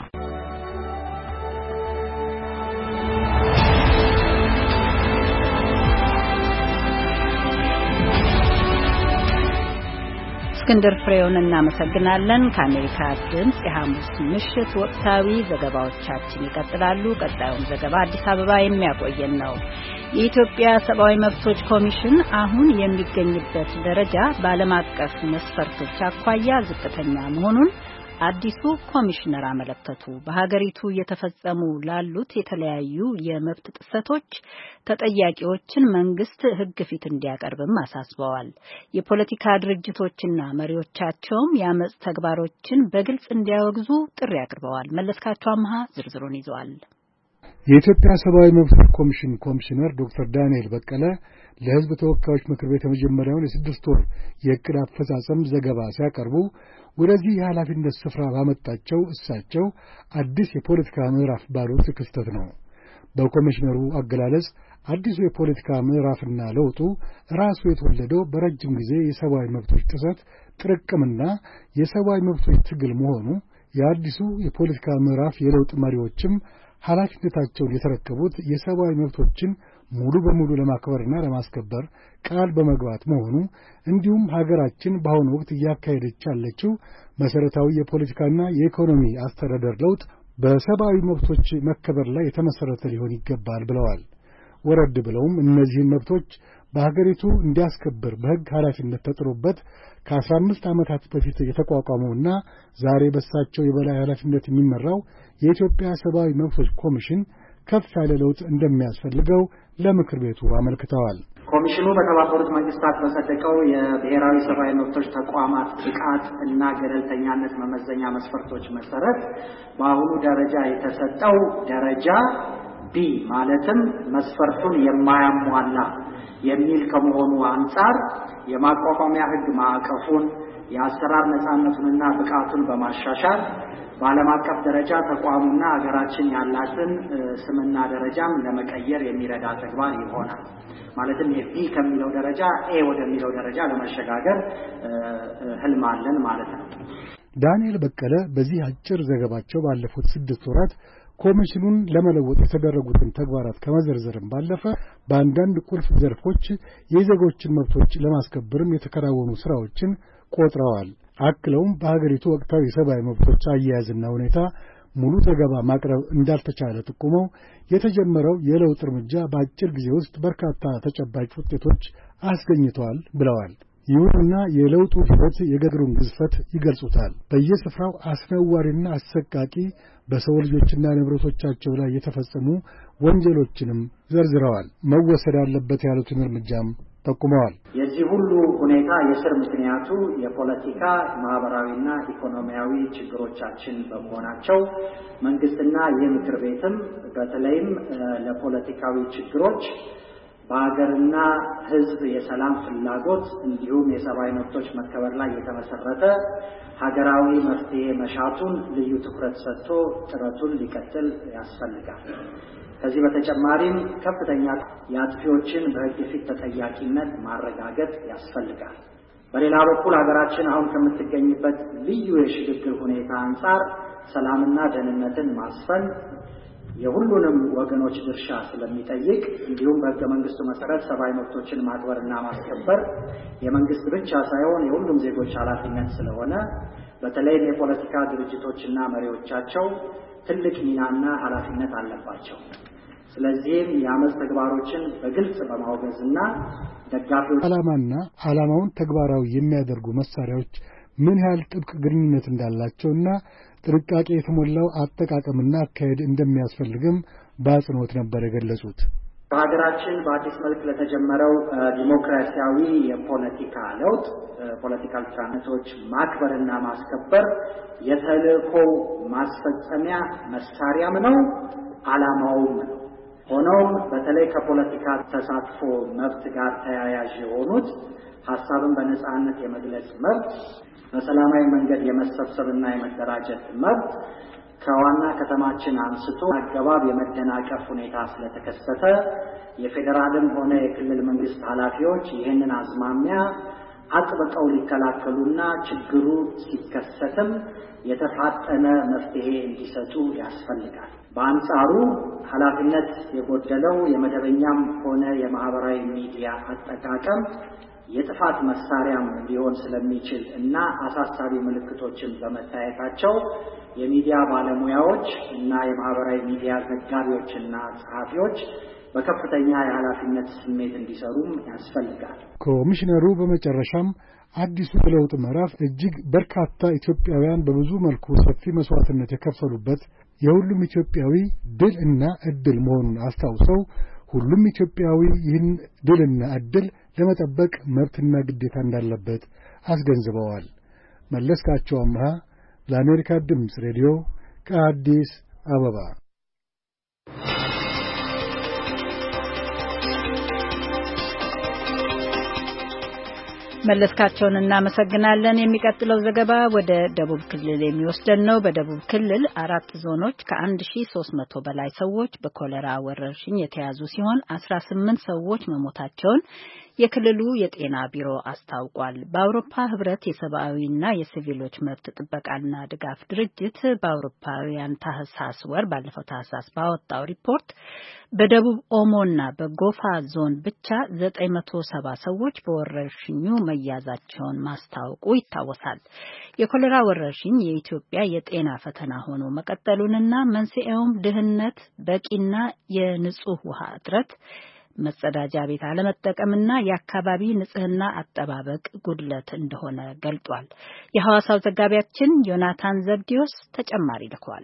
እስክንድር ፍሬውን እናመሰግናለን። ከአሜሪካ ድምጽ የሐሙስ ምሽት ወቅታዊ ዘገባዎቻችን ይቀጥላሉ። ቀጣዩን ዘገባ አዲስ አበባ የሚያቆየን ነው። የኢትዮጵያ ሰብአዊ መብቶች ኮሚሽን አሁን የሚገኝበት ደረጃ በዓለም አቀፍ መስፈርቶች አኳያ ዝቅተኛ መሆኑን አዲሱ ኮሚሽነር አመለከቱ። በሀገሪቱ እየተፈጸሙ ላሉት የተለያዩ የመብት ጥሰቶች ተጠያቂዎችን መንግስት ሕግ ፊት እንዲያቀርብም አሳስበዋል። የፖለቲካ ድርጅቶችና መሪዎቻቸውም የአመጽ ተግባሮችን በግልጽ እንዲያወግዙ ጥሪ አቅርበዋል። መለስካቸው አምሃ ዝርዝሩን ይዘዋል። የኢትዮጵያ ሰብአዊ መብቶች ኮሚሽን ኮሚሽነር ዶክተር ዳንኤል በቀለ ለሕዝብ ተወካዮች ምክር ቤት የመጀመሪያውን የስድስት ወር የዕቅድ አፈጻጸም ዘገባ ሲያቀርቡ ወደዚህ የኃላፊነት ስፍራ ባመጣቸው እሳቸው አዲስ የፖለቲካ ምዕራፍ ባሉት ክስተት ነው። በኮሚሽነሩ አገላለጽ አዲሱ የፖለቲካ ምዕራፍና ለውጡ ራሱ የተወለደው በረጅም ጊዜ የሰብአዊ መብቶች ጥሰት ጥርቅምና የሰብአዊ መብቶች ትግል መሆኑ የአዲሱ የፖለቲካ ምዕራፍ የለውጥ መሪዎችም ኃላፊነታቸውን የተረከቡት የሰብአዊ መብቶችን ሙሉ በሙሉ ለማክበርና ለማስከበር ቃል በመግባት መሆኑ እንዲሁም ሀገራችን በአሁኑ ወቅት እያካሄደች ያለችው መሰረታዊ የፖለቲካና የኢኮኖሚ አስተዳደር ለውጥ በሰብአዊ መብቶች መከበር ላይ የተመሰረተ ሊሆን ይገባል ብለዋል። ወረድ ብለውም እነዚህን መብቶች በሀገሪቱ እንዲያስከብር በሕግ ኃላፊነት ተጥሎበት ከአስራ አምስት ዓመታት በፊት የተቋቋመውና ዛሬ በሳቸው የበላይ ኃላፊነት የሚመራው የኢትዮጵያ ሰብአዊ መብቶች ኮሚሽን ከፍ ያለ ለውጥ እንደሚያስፈልገው ለምክር ቤቱ አመልክተዋል። ኮሚሽኑ በተባበሩት መንግስታት በጸደቀው የብሔራዊ ሰብአዊ መብቶች ተቋማት ብቃት እና ገለልተኛነት መመዘኛ መስፈርቶች መሰረት በአሁኑ ደረጃ የተሰጠው ደረጃ ቢ ማለትም መስፈርቱን የማያሟላ የሚል ከመሆኑ አንጻር የማቋቋሚያ ሕግ ማዕቀፉን የአሰራር ነፃነቱንና ብቃቱን በማሻሻል በዓለም አቀፍ ደረጃ ተቋሙና ሀገራችን ያላትን ስምና ደረጃም ለመቀየር የሚረዳ ተግባር ይሆናል። ማለትም የቢ ከሚለው ደረጃ ኤ ወደሚለው ደረጃ ለመሸጋገር ህልም አለን ማለት ነው። ዳንኤል በቀለ በዚህ አጭር ዘገባቸው ባለፉት ስድስት ወራት ኮሚሽኑን ለመለወጥ የተደረጉትን ተግባራት ከመዘርዘርም ባለፈ በአንዳንድ ቁልፍ ዘርፎች የዜጎችን መብቶች ለማስከበርም የተከናወኑ ስራዎችን ቆጥረዋል። አክለውም በሀገሪቱ ወቅታዊ የሰብአዊ መብቶች አያያዝና ሁኔታ ሙሉ ዘገባ ማቅረብ እንዳልተቻለ ጠቁመው የተጀመረው የለውጥ እርምጃ በአጭር ጊዜ ውስጥ በርካታ ተጨባጭ ውጤቶች አስገኝተዋል ብለዋል። ይሁንና የለውጡ ሂደት የገድሩን ግዝፈት ይገልጹታል። በየስፍራው አስነዋሪና አሰቃቂ በሰው ልጆችና ንብረቶቻቸው ላይ የተፈጸሙ ወንጀሎችንም ዘርዝረዋል። መወሰድ አለበት ያሉትን እርምጃም ጠቁመዋል። የዚህ ሁሉ ሁኔታ የስር ምክንያቱ የፖለቲካ ማህበራዊና ኢኮኖሚያዊ ችግሮቻችን በመሆናቸው መንግስትና የምክር ቤትም በተለይም ለፖለቲካዊ ችግሮች በሀገርና ሕዝብ የሰላም ፍላጎት እንዲሁም የሰብአዊ መብቶች መከበር ላይ የተመሰረተ ሀገራዊ መፍትሄ መሻቱን ልዩ ትኩረት ሰጥቶ ጥረቱን ሊቀጥል ያስፈልጋል። ከዚህ በተጨማሪም ከፍተኛ የአጥፊዎችን በሕግ ፊት ተጠያቂነት ማረጋገጥ ያስፈልጋል። በሌላ በኩል ሀገራችን አሁን ከምትገኝበት ልዩ የሽግግር ሁኔታ አንጻር ሰላምና ደህንነትን ማስፈን የሁሉንም ወገኖች ድርሻ ስለሚጠይቅ እንዲሁም በሕገ መንግስቱ መሰረት ሰብአዊ መብቶችን ማክበርና ማስከበር የመንግስት ብቻ ሳይሆን የሁሉም ዜጎች ኃላፊነት ስለሆነ በተለይም የፖለቲካ ድርጅቶችና መሪዎቻቸው ትልቅ ሚናና ኃላፊነት አለባቸው። ስለዚህም የአመፅ ተግባሮችን በግልጽ በማውገዝና ደጋፊዎች ዓላማና ዓላማውን ተግባራዊ የሚያደርጉ መሳሪያዎች ምን ያህል ጥብቅ ግንኙነት እንዳላቸውና ጥንቃቄ የተሞላው አጠቃቀምና አካሄድ እንደሚያስፈልግም በአጽንኦት ነበር የገለጹት። በሀገራችን በአዲስ መልክ ለተጀመረው ዲሞክራሲያዊ የፖለቲካ ለውጥ ፖለቲካል ትራንዚሽኖች ማክበርና ማስከበር የተልእኮው ማስፈጸሚያ መሳሪያም ነው፣ ዓላማውም ነው። ሆኖም በተለይ ከፖለቲካ ተሳትፎ መብት ጋር ተያያዥ የሆኑት ሀሳብን በነጻነት የመግለጽ መብት፣ በሰላማዊ መንገድ የመሰብሰብና የመደራጀት መብት ከዋና ከተማችን አንስቶ አገባብ የመደናቀፍ ሁኔታ ስለተከሰተ የፌዴራልም ሆነ የክልል መንግስት ኃላፊዎች ይህንን አዝማሚያ አጥብቀው ሊከላከሉና ችግሩ ሲከሰትም የተፋጠነ መፍትሄ እንዲሰጡ ያስፈልጋል። በአንጻሩ ኃላፊነት የጎደለው የመደበኛም ሆነ የማህበራዊ ሚዲያ አጠቃቀም የጥፋት መሳሪያም ሊሆን ስለሚችል እና አሳሳቢ ምልክቶችን በመታየታቸው የሚዲያ ባለሙያዎች እና የማህበራዊ ሚዲያ ዘጋቢዎችና ጸሐፊዎች በከፍተኛ የኃላፊነት ስሜት እንዲሰሩም ያስፈልጋል። ኮሚሽነሩ በመጨረሻም አዲሱ የለውጥ ምዕራፍ እጅግ በርካታ ኢትዮጵያውያን በብዙ መልኩ ሰፊ መስዋዕትነት የከፈሉበት የሁሉም ኢትዮጵያዊ ድል እና ዕድል መሆኑን አስታውሰው ሁሉም ኢትዮጵያዊ ይህን ድልና ዕድል ለመጠበቅ መብትና ግዴታ እንዳለበት አስገንዝበዋል። መለስካቸው አምሃ ለአሜሪካ ድምፅ ሬዲዮ ከአዲስ አበባ። መለስካቸውን እናመሰግናለን። የሚቀጥለው ዘገባ ወደ ደቡብ ክልል የሚወስደን ነው። በደቡብ ክልል አራት ዞኖች ከአንድ ሺህ ሦስት መቶ በላይ ሰዎች በኮሌራ ወረርሽኝ የተያዙ ሲሆን አስራ ስምንት ሰዎች መሞታቸውን የክልሉ የጤና ቢሮ አስታውቋል። በአውሮፓ ህብረት የሰብአዊና የሲቪሎች መብት ጥበቃና ድጋፍ ድርጅት በአውሮፓውያን ታህሳስ ወር ባለፈው ታህሳስ ባወጣው ሪፖርት በደቡብ ኦሞና በጎፋ ዞን ብቻ ዘጠኝ መቶ ሰባ ሰዎች በወረርሽኙ መያዛቸውን ማስታወቁ ይታወሳል። የኮሌራ ወረርሽኝ የኢትዮጵያ የጤና ፈተና ሆኖ መቀጠሉንና መንስኤውም ድህነት፣ በቂና የንጹህ ውሃ እጥረት፣ መጸዳጃ ቤት አለመጠቀምና የአካባቢ ንጽህና አጠባበቅ ጉድለት እንደሆነ ገልጧል። የሐዋሳው ዘጋቢያችን ዮናታን ዘብዲዮስ ተጨማሪ ልኳል።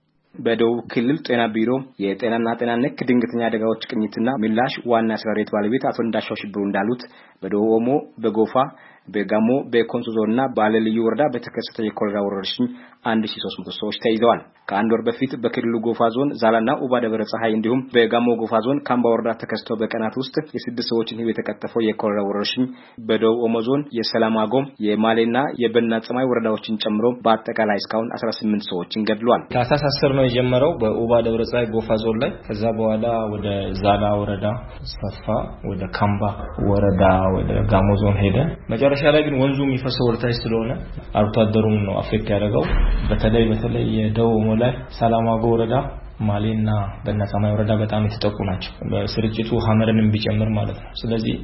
በደቡብ ክልል ጤና ቢሮ የጤናና ጤና ነክ ድንገተኛ አደጋዎች ቅኝትና ምላሽ ዋና ስራ ቤት ባለቤት አቶ እንዳሻው ሽብሩ እንዳሉት በደቡብ ኦሞ፣ በጎፋ፣ በጋሞ፣ በኮንሶ ዞንና ባለልዩ ወረዳ በተከሰተ የኮሌራ ወረርሽኝ አንድ ሺህ ሶስት መቶ ሰዎች ተይዘዋል። ከአንድ ወር በፊት በክልሉ ጎፋ ዞን ዛላና ኡባ ደብረ ፀሐይ እንዲሁም በጋሞ ጎፋ ዞን ካምባ ወረዳ ተከስቶ በቀናት ውስጥ የስድስት ሰዎችን ህይወት የተቀጠፈው የኮሌራ ወረርሽኝ በደቡብ ኦሞ ዞን የሰላማጎም የማሌና የበና ፀማይ ወረዳዎችን ጨምሮ በአጠቃላይ እስካሁን አስራ ስምንት ሰዎችን ገድሏል። ታህሳስ አስር ነው የጀመረው በኡባ ደብረ ፀሐይ ጎፋ ዞን ላይ። ከዛ በኋላ ወደ ዛላ ወረዳ ሰፋ፣ ወደ ካምባ ወረዳ፣ ወደ ጋሞ ዞን ሄደ። መጨረሻ ላይ ግን ወንዙ የሚፈሰው ወርታይ ስለሆነ አርብቶ አደሩን ነው አፌክት ያደረገው። በተለይ በተለይ የደቡብ ኦሞ ላይ ሰላማጎ ወረዳ ማሌና በና ፀማይ ወረዳ በጣም የተጠቁ ናቸው። በስርጭቱ ሐመርንም ቢጨምር ማለት ነው። ስለዚህ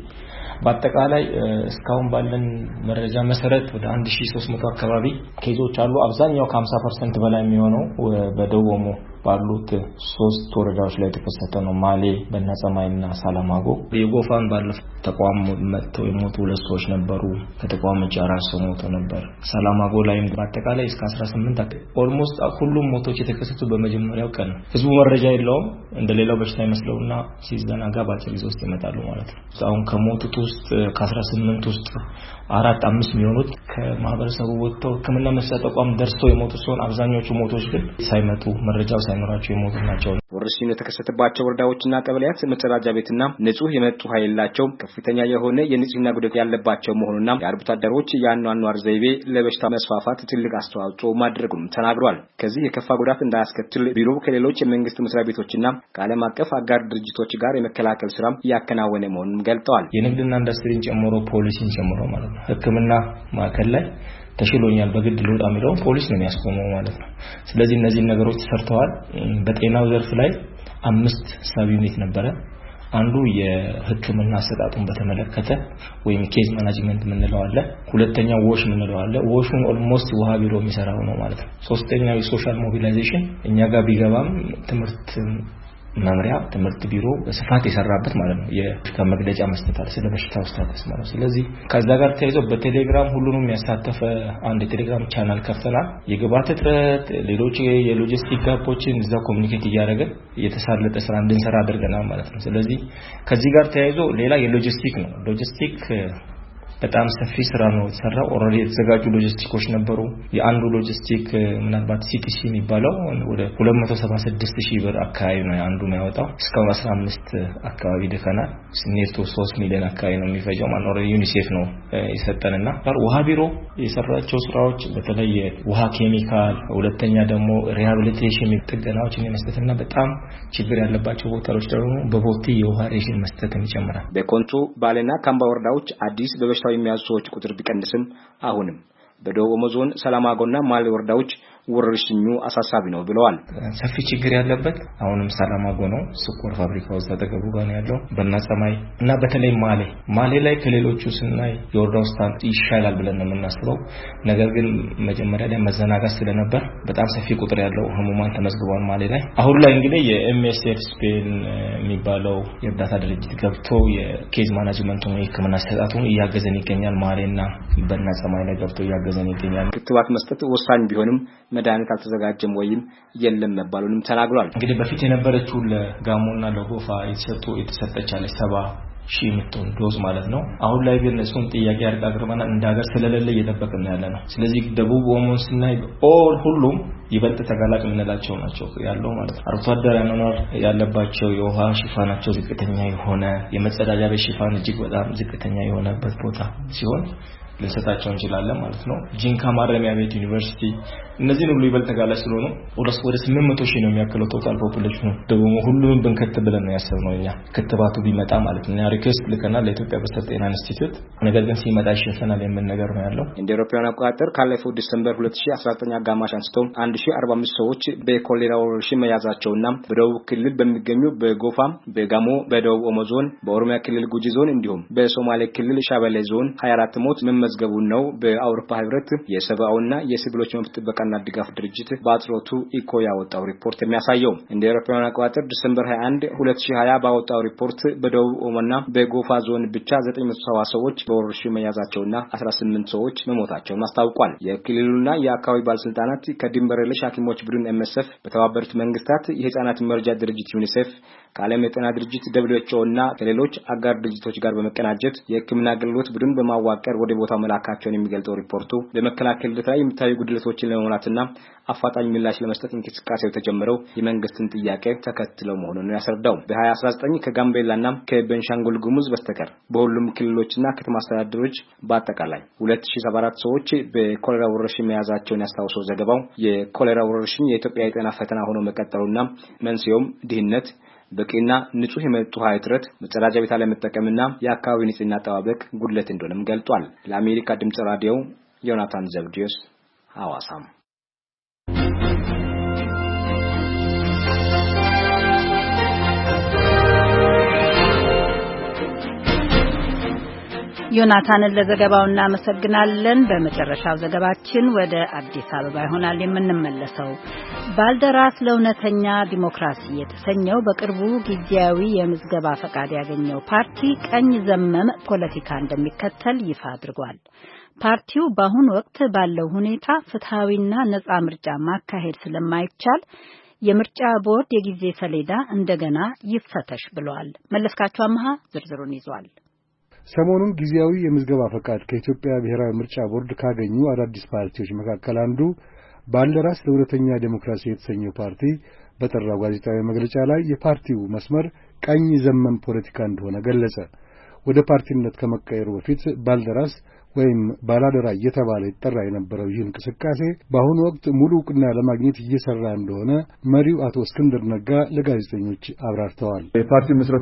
በአጠቃላይ እስካሁን ባለን መረጃ መሰረት ወደ አንድ ሺህ ሶስት መቶ አካባቢ ኬዞች አሉ። አብዛኛው ከ50 ፐርሰንት በላይ የሚሆነው በደቡብ ኦሞ ባሉት ሶስት ወረዳዎች ላይ ተከሰተ ነው። ማሌ፣ በና ፀማይና ሰላማጎ። የጎፋን ባለፈው ተቋም መጥተው የሞቱ ሁለት ሰዎች ነበሩ። ከተቋም ውጭ አራት ሰው ሞቶ ነበር። ሰላማጎ ላይም በአጠቃላይ እስከ አስራ ስምንት ኦልሞስት ሁሉም ሞቶች የተከሰቱ በመጀመሪያው ቀን። ህዝቡ መረጃ የለውም እንደሌላው በሽታ ይመስለውና ሲዘናጋ ባጭር ጊዜ ውስጥ ይመጣሉ ማለት ነው። አሁን ከሞቱት ውስጥ ከ18 ውስጥ አራት አምስት የሚሆኑት ከማህበረሰቡ ወጥተው ሕክምና መስጫ ተቋም ደርሰው የሞቱ ሲሆን አብዛኞቹ ሞቶች ግን ሳይመጡ መረጃው ሳይኖራቸው የሞቱ ናቸው። ወረርሽኙ የተከሰተባቸው ወረዳዎችና ቀበሌያት መጸዳጃ ቤትና ንጹህ የመጡ ኃይላቸው ከፍተኛ የሆነ የንጽህና ጉድለት ያለባቸው መሆኑና የአርብቶ አደሮች የአኗኗር ዘይቤ ለበሽታ መስፋፋት ትልቅ አስተዋጽኦ ማድረጉን ተናግሯል። ከዚህ የከፋ ጉዳት እንዳያስከትል ቢሮ ከሌሎች የመንግስት መስሪያ ቤቶችና ከዓለም አቀፍ አጋር ድርጅቶች ጋር የመከላከል ስራ እያከናወነ መሆኑን ገልጠዋል። የንግድና ኢንዱስትሪን ጨምሮ ፖሊሲን ጨምሮ ማለት ነው ሕክምና ማዕከል ላይ ተሽሎኛል በግድ ልውጣ የሚለው ፖሊስ ነው የሚያስቆመው ማለት ነው። ስለዚህ እነዚህ ነገሮች ተሰርተዋል። በጤናው ዘርፍ ላይ አምስት ሰብ ዩኒት ነበረ። አንዱ የህክምና አሰጣጡን በተመለከተ ወይም ኬዝ ማኔጅመንት ምንለው አለ። ሁለተኛው ዎሽ ምንለው አለ። ዎሹን ኦልሞስት ውሃ ቢሮ የሚሰራው ነው ማለት ነው። ሶስተኛው የሶሻል ሞቢላይዜሽን እኛ ጋር ቢገባም ትምህርት መምሪያ ትምህርት ቢሮ በስፋት የሰራበት ማለት ነው። የመግለጫ መስጠት ስለ በሽታው ስታተስ ማለት ነው። ስለዚህ ከዛ ጋር ተያይዞ በቴሌግራም ሁሉንም ያሳተፈ አንድ ቴሌግራም ቻናል ከፍተናል። የግብአት እጥረት፣ ሌሎች የሎጂስቲክ ጋፖችን እዛ ኮሙኒኬት እያደረገ የተሳለጠ ስራ እንድንሰራ አድርገናል ማለት ነው። ስለዚህ ከዚህ ጋር ተያይዞ ሌላ የሎጂስቲክ ነው። ሎጂስቲክ በጣም ሰፊ ስራ ነው የተሰራው። ኦሬዲ የተዘጋጁ ሎጂስቲኮች ነበሩ። የአንዱ ሎጂስቲክ ምናልባት ሲቲሲ የሚባለው ወደ ሁለት መቶ ሰባ ስድስት ሺህ ብር አካባቢ ነው አንዱ የሚያወጣው። እስካሁን አስራ አምስት አካባቢ ደከናል። ስኔቶ ሶስት ሚሊዮን አካባቢ ነው የሚፈጀው ማለት ነው። ዩኒሴፍ ነው የሰጠንና ውሃ ቢሮ የሰራቸው ስራዎች በተለይ ውሃ ኬሚካል፣ ሁለተኛ ደግሞ ሪሃቢሊቴሽን ጥገናዎችን የመስጠትና በጣም ችግር ያለባቸው ቦታዎች ደግሞ በቦቲ የውሃ ሬሽን መስጠትን ይጨምራል። በኮንሶ ባሌና ካምባ ወረዳዎች አዲስ በበሽታው የሚያዙ ሰዎች ቁጥር ቢቀንስም አሁንም በደቡብ ኦሞ ዞን ሰላማጎና ማሌ ወረዳዎች ወረርሽኙ አሳሳቢ ነው ብለዋል። ሰፊ ችግር ያለበት አሁንም ሰላማጎ ነው። ስኳር ፋብሪካው ተጠገቡ ጋር ነው ያለው። በና ፀማይ እና በተለይ ማሌ ማሌ ላይ ከሌሎቹ ስናይ የወረዳው ስታንት ይሻላል ብለን ነው የምናስበው። ነገር ግን መጀመሪያ ላይ መዘናጋት ስለነበር በጣም ሰፊ ቁጥር ያለው ህሙማን ተመዝግቧል ማሌ ላይ። አሁን ላይ እንግዲህ የኤምኤስኤፍ ስፔን የሚባለው የእርዳታ ድርጅት ገብቶ የኬዝ ማኔጅመንቱን የህክምና አሰጣጡን እያገዘን ይገኛል። ማሌና በና ፀማይ ላይ ገብቶ እያገዘን ይገኛል። ክትባት መስጠት ወሳኝ ቢሆንም መድኃኒት አልተዘጋጀም ወይም የለም መባሉንም ተናግሯል። እንግዲህ በፊት የነበረችው ለጋሞና ለጎፋ የተሰጡ የተሰጠች አለ ሰባ ሺህ ምትሆን ዶዝ ማለት ነው። አሁን ላይ ግን እሱን ጥያቄ አርጋግረማና እንዳገር ስለሌለ እየተጠበቅን ያለ ነው። ስለዚህ ደቡብ ኦሞን ስናይ ኦል ሁሉም ይበልጥ ተጋላጭ ምንላቸው ናቸው ያለው ማለት ነው። አርብቶ አደር ያኗኗር ያለባቸው የውሃ ሽፋናቸው ዝቅተኛ የሆነ የመጸዳጃ ቤት ሽፋን እጅግ በጣም ዝቅተኛ የሆነበት ቦታ ሲሆን ልንሰጣቸው እንችላለን ማለት ነው። ጂንካ ማረሚያ ቤት ዩኒቨርሲቲ እነዚህን ሁሉ ይበልጥ ተጋላጭ ስለሆኑ ወደ ስምንት መቶ ሺህ ነው የሚያክለው ቶታል ፖፑሌሽኑ ደግሞ ሁሉንም ብንከት ብለን ነው ያሰብነው እኛ ክትባቱ ቢመጣ ማለት ነው። ሪኩዌስት ልከናል ለኢትዮጵያ በስተ ጤና ኢንስቲትዩት ነገር ግን ሲመጣ ይሸፈናል የምን ነገር ነው ያለው። እንደ አውሮፓውያን አቆጣጠር ካለፈው ዲሴምበር ሁለት ሺህ አስራ ዘጠኝ አጋማሽ አንስቶ አንድ ሺህ አርባ አምስት ሰዎች በኮሌራ ወረርሽኝ መያዛቸውና በደቡብ ክልል በሚገኙ በጎፋ፣ በጋሞ፣ በደቡብ ኦሞ ዞን፣ በኦሮሚያ ክልል ጉጂ ዞን እንዲሁም በሶማሌ ክልል ሻበሌ ዞን ሀያ አራት ሞት መመዝገቡን ነው በአውሮፓ ህብረት የሰብአዊና የሲቪሎች መብት ጥበቃና ድጋፍ ድርጅት በአጽሮቱ ኢኮ ያወጣው ሪፖርት የሚያሳየው። እንደ አውሮፓውያን አቆጣጠር ዲሴምበር ሃያ አንድ ሁለት ሺህ ሃያ ባወጣው ሪፖርት በደቡብ ኦሞና በጎፋ ዞን ብቻ ዘጠኝ መቶ ሰባ ሰዎች በወረርሽኝ መያዛቸውና አስራ ስምንት ሰዎች መሞታቸውን አስታውቋል። የክልሉና የአካባቢ ባለስልጣናት ከድንበር የለሽ ሐኪሞች ቡድን ኤምኤስኤፍ፣ በተባበሩት መንግስታት የህፃናት መርጃ ድርጅት ዩኒሴፍ፣ ከዓለም የጤና ድርጅት ደብሊው ኤች ኦ እና ከሌሎች አጋር ድርጅቶች ጋር በመቀናጀት የህክምና አገልግሎት ቡድን በማዋቀር ወደ ቦታው መላካቸውን የሚገልጸው ሪፖርቱ በመከላከል ላይ የሚታዩ ጉድለቶችን ለመሙላትና አፋጣኝ ምላሽ ለመስጠት እንቅስቃሴው ተጀመረው የመንግስትን ጥያቄ ተከትለው መሆኑን ያስረዳው። በ2019 ከጋምቤላና ከቤንሻንጉል ጉሙዝ በስተቀር በሁሉም ክልሎችና ከተማ አስተዳደሮች በአጠቃላይ ሁለት ሺህ ሰባ አራት ሰዎች በኮሌራ ወረርሽኝ መያዛቸውን ያስታውሰው ዘገባው የኮሌራ ወረርሽኝ የኢትዮጵያ የጤና ፈተና ሆኖ መቀጠሉና መንስኤውም ድህነት፣ በቂና ንጹህ የመጠጥ ውሃ እጥረት፣ መጸዳጃ ቤት አለመጠቀምና የአካባቢ ንጽህና አጠባበቅ ጉድለት እንደሆነም ገልጿል። ለአሜሪካ ድምጽ ራዲዮ ዮናታን ዘብዲዮስ ሐዋሳም። ዮናታንን ለዘገባው እናመሰግናለን። በመጨረሻው ዘገባችን ወደ አዲስ አበባ ይሆናል የምንመለሰው። ባልደራስ ለእውነተኛ ዲሞክራሲ የተሰኘው በቅርቡ ጊዜያዊ የምዝገባ ፈቃድ ያገኘው ፓርቲ ቀኝ ዘመም ፖለቲካ እንደሚከተል ይፋ አድርጓል። ፓርቲው በአሁኑ ወቅት ባለው ሁኔታ ፍትሃዊና ነጻ ምርጫ ማካሄድ ስለማይቻል የምርጫ ቦርድ የጊዜ ሰሌዳ እንደገና ይፈተሽ ብሏል። መለስካቸው አምሃ ዝርዝሩን ይዟል። ሰሞኑን ጊዜያዊ የምዝገባ ፈቃድ ከኢትዮጵያ ብሔራዊ ምርጫ ቦርድ ካገኙ አዳዲስ ፓርቲዎች መካከል አንዱ ባልደራስ ለእውነተኛ ዲሞክራሲ የተሰኘው ፓርቲ በጠራው ጋዜጣዊ መግለጫ ላይ የፓርቲው መስመር ቀኝ ዘመም ፖለቲካ እንደሆነ ገለጸ። ወደ ፓርቲነት ከመቀየሩ በፊት ባልደራስ ወይም ባላደራ እየተባለ ይጠራ የነበረው ይህ እንቅስቃሴ በአሁኑ ወቅት ሙሉ ዕውቅና ለማግኘት እየሰራ እንደሆነ መሪው አቶ እስክንድር ነጋ ለጋዜጠኞች አብራርተዋል። የፓርቲ ምስረታ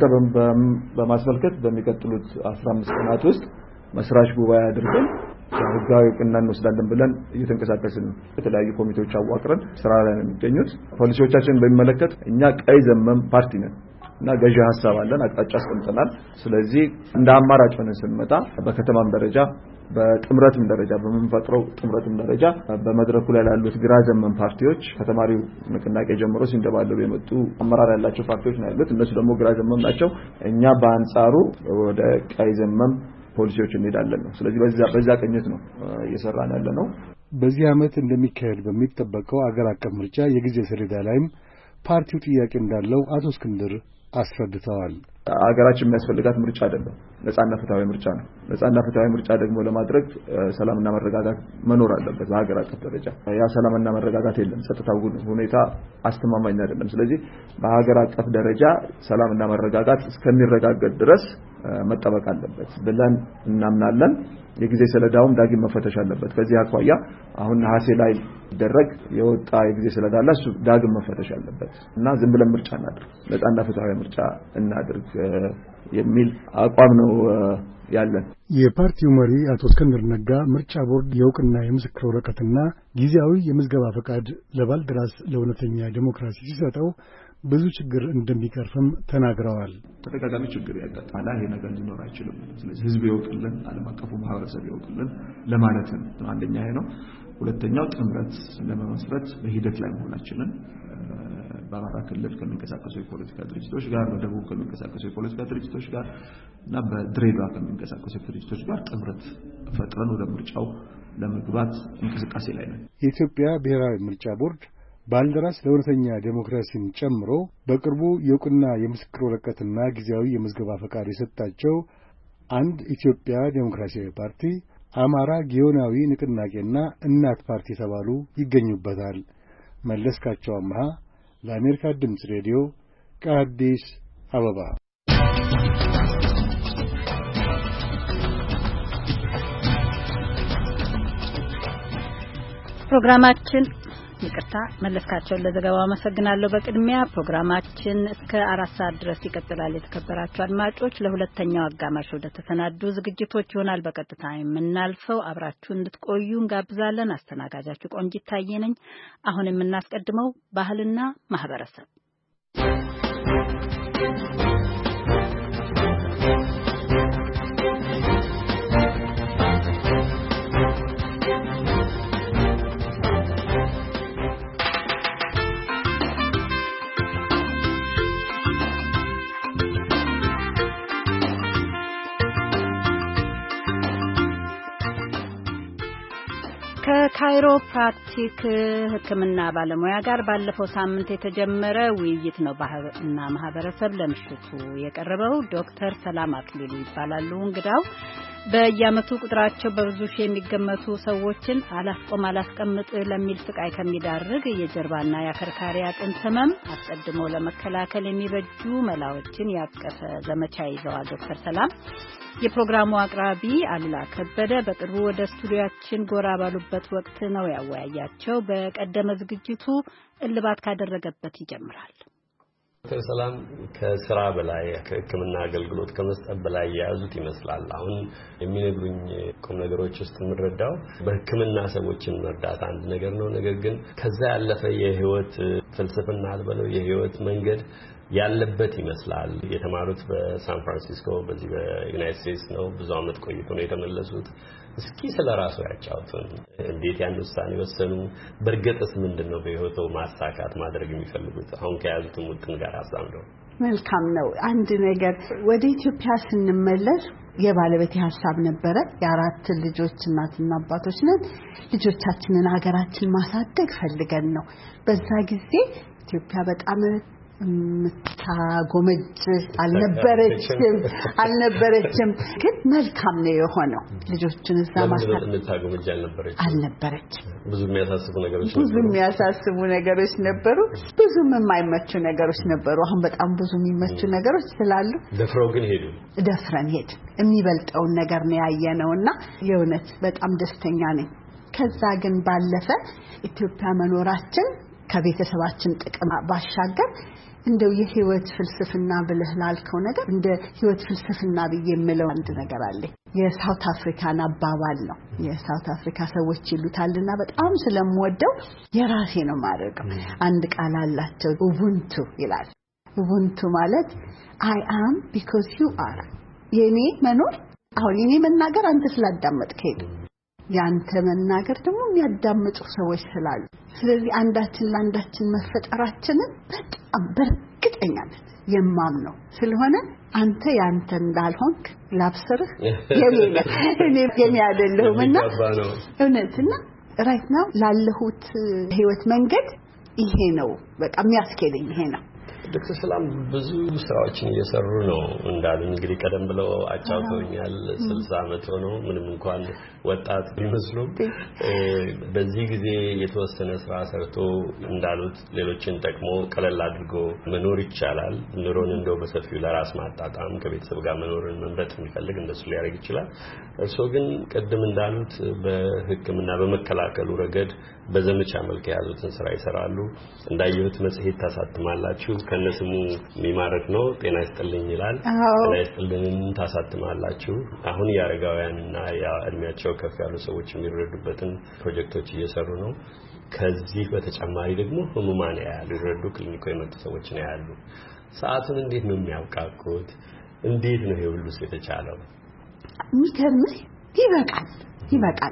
በማስመልከት በሚቀጥሉት አስራ አምስት ቀናት ውስጥ መስራች ጉባኤ አድርገን ህጋዊ ዕውቅና እንወስዳለን ብለን እየተንቀሳቀስን ነው። የተለያዩ ኮሚቴዎች አዋቅረን ስራ ላይ ነው የሚገኙት። ፖሊሲዎቻችንን በሚመለከት እኛ ቀይ ዘመም ፓርቲ ነን እና ገዢ ሐሳብ አለን፣ አቅጣጫ አስቀምጠናል። ስለዚህ እንደ አማራጭ ሆነን ስንመጣ በከተማም ደረጃ በጥምረትም ደረጃ በመንፈጥረው ጥምረትም ደረጃ በመድረኩ ላይ ያሉት ግራ ዘመም ፓርቲዎች ከተማሪው ንቅናቄ ጀምሮ ሲንደባለሉ የመጡ አመራር ያላቸው ፓርቲዎች ነው ያሉት። እነሱ ደግሞ ግራ ዘመም ናቸው። እኛ በአንጻሩ ወደ ቀይ ዘመም ፖሊሲዎች እንሄዳለን ነው። ስለዚህ በዛ በዛ ቅኝት ነው እየሰራን ያለ ነው። በዚህ ዓመት እንደሚካሄድ በሚጠበቀው አገር አቀፍ ምርጫ የጊዜ ሰሌዳ ላይም ፓርቲው ጥያቄ እንዳለው አቶ እስክንድር አስረድተዋል። አገራችን የሚያስፈልጋት ምርጫ አይደለም፣ ነጻና ፍትሃዊ ምርጫ ነው። ነጻና ፍትሃዊ ምርጫ ደግሞ ለማድረግ ሰላምና መረጋጋት መኖር አለበት። በሀገር አቀፍ ደረጃ ያ ሰላምና መረጋጋት የለም፣ ጸጥታው ሁኔታ አስተማማኝ አይደለም። ስለዚህ በሀገር አቀፍ ደረጃ ሰላምና መረጋጋት እስከሚረጋገጥ ድረስ መጠበቅ አለበት ብለን እናምናለን። የጊዜ ሰሌዳውም ዳግም መፈተሽ አለበት። ከዚህ አኳያ አሁን ሐሴ ላይ ደረግ የወጣ የጊዜ ሰሌዳ አለ፣ እሱ ዳግም መፈተሽ አለበት እና ዝም ብለን ምርጫ እናድርግ፣ ነጻና ፍትሃዊ ምርጫ እናድርግ የሚል አቋም ነው ያለን። የፓርቲው መሪ አቶ እስክንድር ነጋ ምርጫ ቦርድ የዕውቅና የምስክር ወረቀትና ጊዜያዊ የምዝገባ ፈቃድ ለባልደራስ ለእውነተኛ ዲሞክራሲ ሲሰጠው ብዙ ችግር እንደሚቀርፍም ተናግረዋል። ተደጋጋሚ ችግር ያጋጥማል። ይሄ ነገር ሊኖር አይችልም። ስለዚህ ህዝብ ይወቅልን፣ ዓለም አቀፉ ማህበረሰብ ይወቅልን ለማለት ነው። አንደኛ ይሄ ነው። ሁለተኛው ጥምረት ለመመስረት በሂደት ላይ መሆናችንን በአማራ ክልል ከሚንቀሳቀሱ የፖለቲካ ድርጅቶች ጋር፣ በደቡብ ከሚንቀሳቀሱ የፖለቲካ ድርጅቶች ጋር እና በድሬዳዋ ከሚንቀሳቀሱ ድርጅቶች ጋር ጥምረት ፈጥረን ወደ ምርጫው ለመግባት እንቅስቃሴ ላይ ነን። የኢትዮጵያ ብሔራዊ ምርጫ ቦርድ ባልደራስ ለእውነተኛ ዲሞክራሲን ጨምሮ በቅርቡ የዕውቅና የምስክር ወረቀትና ጊዜያዊ የምዝገባ ፈቃድ የሰጣቸው አንድ ኢትዮጵያ ዲሞክራሲያዊ ፓርቲ፣ አማራ ጊዮናዊ ንቅናቄና እናት ፓርቲ የተባሉ ይገኙበታል። መለስካቸው አምሃ ለአሜሪካ ድምፅ ሬዲዮ ከአዲስ አበባ። ፕሮግራማችን ይቅርታ መለስካቸው ለዘገባው አመሰግናለሁ። በቅድሚያ ፕሮግራማችን እስከ አራት ሰዓት ድረስ ይቀጥላል። የተከበራችሁ አድማጮች ለሁለተኛው አጋማሽ ወደ ተሰናዱ ዝግጅቶች ይሆናል በቀጥታ የምናልፈው። አብራችሁ እንድትቆዩ እንጋብዛለን። አስተናጋጃችሁ ቆንጂት ታየ ነኝ። አሁን የምናስቀድመው ባህልና ማህበረሰብ ከካይሮፕራክቲክ ሕክምና ባለሙያ ጋር ባለፈው ሳምንት የተጀመረ ውይይት ነው ባህልና ማህበረሰብ ለምሽቱ የቀረበው። ዶክተር ሰላም አክሊሉ ይባላሉ እንግዳው። በየዓመቱ ቁጥራቸው በብዙ ሺህ የሚገመቱ ሰዎችን አላስቆም አላስቀምጥ ለሚል ስቃይ ከሚዳርግ የጀርባና የአከርካሪ አጥንት ህመም አስቀድሞ ለመከላከል የሚበጁ መላዎችን ያቀፈ ዘመቻ ይዘዋል ዶክተር ሰላም። የፕሮግራሙ አቅራቢ አሉላ ከበደ በቅርቡ ወደ ስቱዲዮአችን ጎራ ባሉበት ወቅት ነው ያወያያቸው። በቀደመ ዝግጅቱ እልባት ካደረገበት ይጀምራል። ዶክተር ሰላም ከስራ በላይ ከሕክምና አገልግሎት ከመስጠት በላይ ያዙት ይመስላል። አሁን የሚነግሩኝ ቁም ነገሮች ውስጥ የምረዳው በሕክምና ሰዎችን መርዳት አንድ ነገር ነው። ነገር ግን ከዛ ያለፈ የህይወት ፍልስፍና አልበለው የህይወት መንገድ ያለበት ይመስላል። የተማሩት በሳን ፍራንሲስኮ በዚህ በዩናይትድ ስቴትስ ነው። ብዙ አመት ቆይቶ ነው የተመለሱት። እስኪ ስለራሱ ያጫውቱን። እንዴት ያን ውሳኔ ወሰኑ? በርግጥስ ምንድነው በህይወቱ ማሳካት ማድረግ የሚፈልጉት አሁን ከያዙት ውጥን ጋር አሳምደው? መልካም ነው። አንድ ነገር ወደ ኢትዮጵያ ስንመለስ የባለቤቴ ሐሳብ ነበረ። የአራት ልጆች እናትና አባቶች ነን። ልጆቻችንን ሀገራችን ማሳደግ ፈልገን ነው። በዛ ጊዜ ኢትዮጵያ በጣም ምታጎመጅ አልነበረችም አልነበረችም ግን መልካም ነው የሆነው። ልጆችን እዛ ማሳደግ ምታጎመጅ አልነበረችም አልነበረችም ብዙ የሚያሳስቡ ነገሮች ብዙ የሚያሳስቡ ነገሮች ነበሩ። ብዙም የማይመቹ ነገሮች ነበሩ። አሁን በጣም ብዙ የሚመቹ ነገሮች ስላሉ ደፍረው ግን ሄዱ። ደፍረን ሄድ የሚበልጠውን ነገር ነው ያየነውና የእውነት በጣም ደስተኛ ነኝ። ከዛ ግን ባለፈ ኢትዮጵያ መኖራችን ከቤተሰባችን ጥቅም ባሻገር እንደው የህይወት ፍልስፍና ብለህ ላልከው ነገር እንደ ህይወት ፍልስፍና ብዬ የምለው አንድ ነገር አለ። የሳውት አፍሪካን አባባል ነው። የሳውት አፍሪካ ሰዎች ይሉታልና በጣም ስለምወደው የራሴ ነው ማድረግ። አንድ ቃል አላቸው ኡቡንቱ ይላል። ኡቡንቱ ማለት I am because you are። የኔ መኖር አሁን የኔ መናገር አንተ ስላዳመጥከኝ ያንተ መናገር ደግሞ የሚያዳምጡ ሰዎች ስላሉ ስለዚህ አንዳችን ለአንዳችን መፈጠራችንን በጣም በእርግጠኛነት የማምነው ስለሆነ አንተ ያንተ እንዳልሆንክ ላብሰርህ የኔ እኔ የኔ አይደለሁምና እውነትና ራይት ናው ላለሁት ህይወት መንገድ ይሄ ነው በቃ የሚያስኬደኝ ይሄ ነው። ዶክተር ሰላም ብዙ ስራዎችን እየሰሩ ነው እንዳሉኝ እንግዲህ ቀደም ብለው አጫውተውኛል። ስልሳ አመት ሆኖ ምንም እንኳን ወጣት ቢመስሉም በዚህ ጊዜ የተወሰነ ስራ ሰርቶ እንዳሉት ሌሎችን ጠቅሞ ቀለል አድርጎ መኖር ይቻላል። ኑሮን እንደው በሰፊው ለራስ ማጣጣም ከቤተሰብ ጋር መኖርን መምረጥ የሚፈልግ እንደሱ ሊያደርግ ይችላል። እርሶ ግን ቀደም እንዳሉት በሕክምና በመከላከሉ ረገድ በዘመቻ መልክ ያዙትን ስራ ይሰራሉ። እንዳየሁት መጽሔት ታሳትማላችሁ። ከነስሙ የሚማረክ ነው። ጤና ይስጥልኝ ይላል። ጤና ይስጥልኝን ታሳትማላችሁ። አሁን ያረጋውያንና ያእድሜያቸው ከፍ ያሉ ሰዎች የሚረዱበትን ፕሮጀክቶች እየሰሩ ነው። ከዚህ በተጨማሪ ደግሞ ህሙማን ያያሉ፣ ይረዱ ክሊኒኮ የመጡ ሰዎች ነው ያሉ። ሰዓቱን እንዴት ነው የሚያውቃቁት? እንዴት ነው ይሄ ሁሉ የተቻለው? የሚገርምህ ይበቃል ይበቃል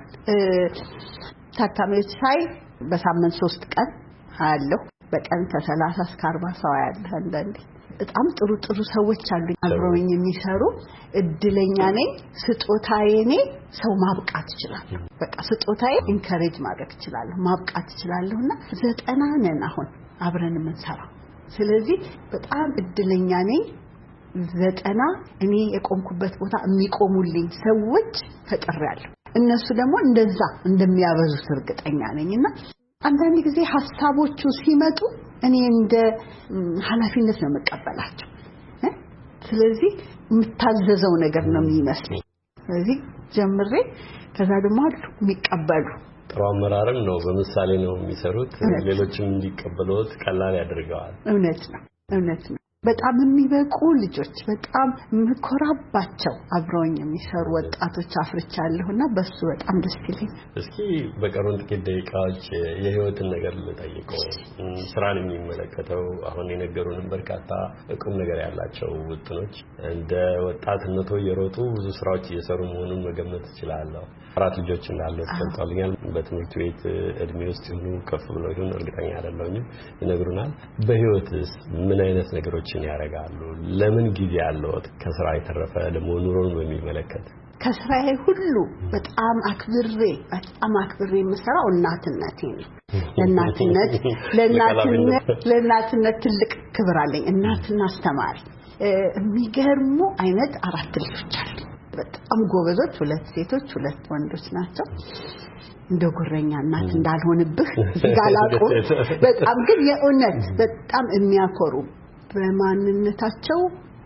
ታካሚዎች ሳይ በሳምንት ሶስት ቀን አያለሁ። በቀን ከሰላሳ እስከ አርባ ሰው አያለሁ። አንዳንዴ በጣም ጥሩ ጥሩ ሰዎች አሉ አብረውኝ የሚሰሩ። እድለኛ ነኝ። ስጦታዬ እኔ ሰው ማብቃት ይችላል። በቃ ስጦታዬ ኢንከሬጅ ማድረግ ይችላል፣ ማብቃት ይችላልና ዘጠና ነን አሁን አብረን የምንሰራው። ስለዚህ በጣም እድለኛ ነኝ። ዘጠና እኔ የቆምኩበት ቦታ የሚቆሙልኝ ሰዎች ፈጥሬያለሁ። እነሱ ደግሞ እንደዛ እንደሚያበዙት እርግጠኛ ነኝና አንዳንድ ጊዜ ሐሳቦቹ ሲመጡ እኔ እንደ ኃላፊነት ነው መቀበላቸው። ስለዚህ የምታዘዘው ነገር ነው የሚመስለኝ። ስለዚህ ጀምሬ ከዛ ደግሞ አሉ የሚቀበሉ ጥሩ አመራርም ነው በምሳሌ ነው የሚሰሩት ሌሎችም እንዲቀበሉት ቀላል ያደርጋል እውነት ነው እውነት ነው በጣም የሚበቁ ልጆች በጣም ምኮራባቸው አብረውኝ የሚሰሩ ወጣቶች አፍርቻለሁና በሱ በጣም ደስ ይለኛል እስኪ በቀሩን ጥቂት ደቂቃዎች የህይወትን ነገር ልጠይቀው ስራን የሚመለከተው አሁን የነገሩንም በርካታ ቁም ነገር ያላቸው ውጥኖች እንደ ወጣትነቱ የሮጡ ብዙ ስራዎች እየሰሩ መሆኑን መገመት እችላለሁ አራት ልጆች እንዳሉት ተንጣልኛል በትምህርት ቤት እድሜ ውስጥ ይሁኑ ከፍ ብለው ይሁን እርግጠኛ አይደለሁም ይነግሩናል በህይወትስ ምን አይነት ነገሮችን ያረጋሉ ለምን ጊዜ ያለዎት ከስራ የተረፈ ለመኖሩን በሚመለከት ከስራዬ ሁሉ በጣም አክብሬ በጣም አክብሬ የምሰራው እናትነቴ ነው ለእናትነት ለእናትነት ለእናትነት ትልቅ ክብር አለኝ እናትና አስተማሪ የሚገርሙ አይነት አራት ልጆች አሉ በጣም ጎበዞች ሁለት ሴቶች ሁለት ወንዶች ናቸው እንደ ጉረኛ እናት እንዳልሆንብህ ጋላቆ በጣም ግን የእውነት በጣም የሚያኮሩ በማንነታቸው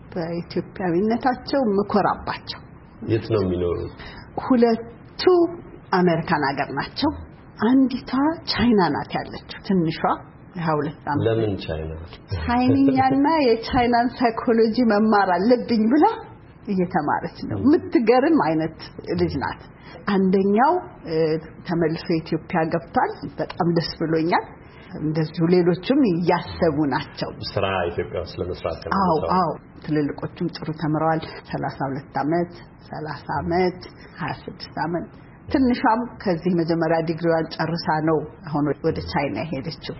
በኢትዮጵያዊነታቸው መኮራባቸው የት ነው የሚኖሩት ሁለቱ አሜሪካን ሀገር ናቸው አንዲቷ ቻይና ናት ያለችው ትንሿ የሁለት ዓመት ለምን ቻይና ቻይናና የቻይናን ሳይኮሎጂ መማር አለብኝ ብላ እየተማረች ነው ምትገርም አይነት ልጅ ናት አንደኛው ተመልሶ ኢትዮጵያ ገብቷል በጣም ደስ ብሎኛል እንደዚሁ ሌሎችም ያሰቡ ናቸው ስራ ኢትዮጵያ ውስጥ ለመስራት አዎ አዎ ትልልቆቹም ጥሩ ተምረዋል ሰላሳ ሁለት አመት ሰላሳ አመት ሃያ ስድስት አመት ትንሿም ከዚህ መጀመሪያ ዲግሪዋን ጨርሳ ነው አሁን ወደ ቻይና ሄደችው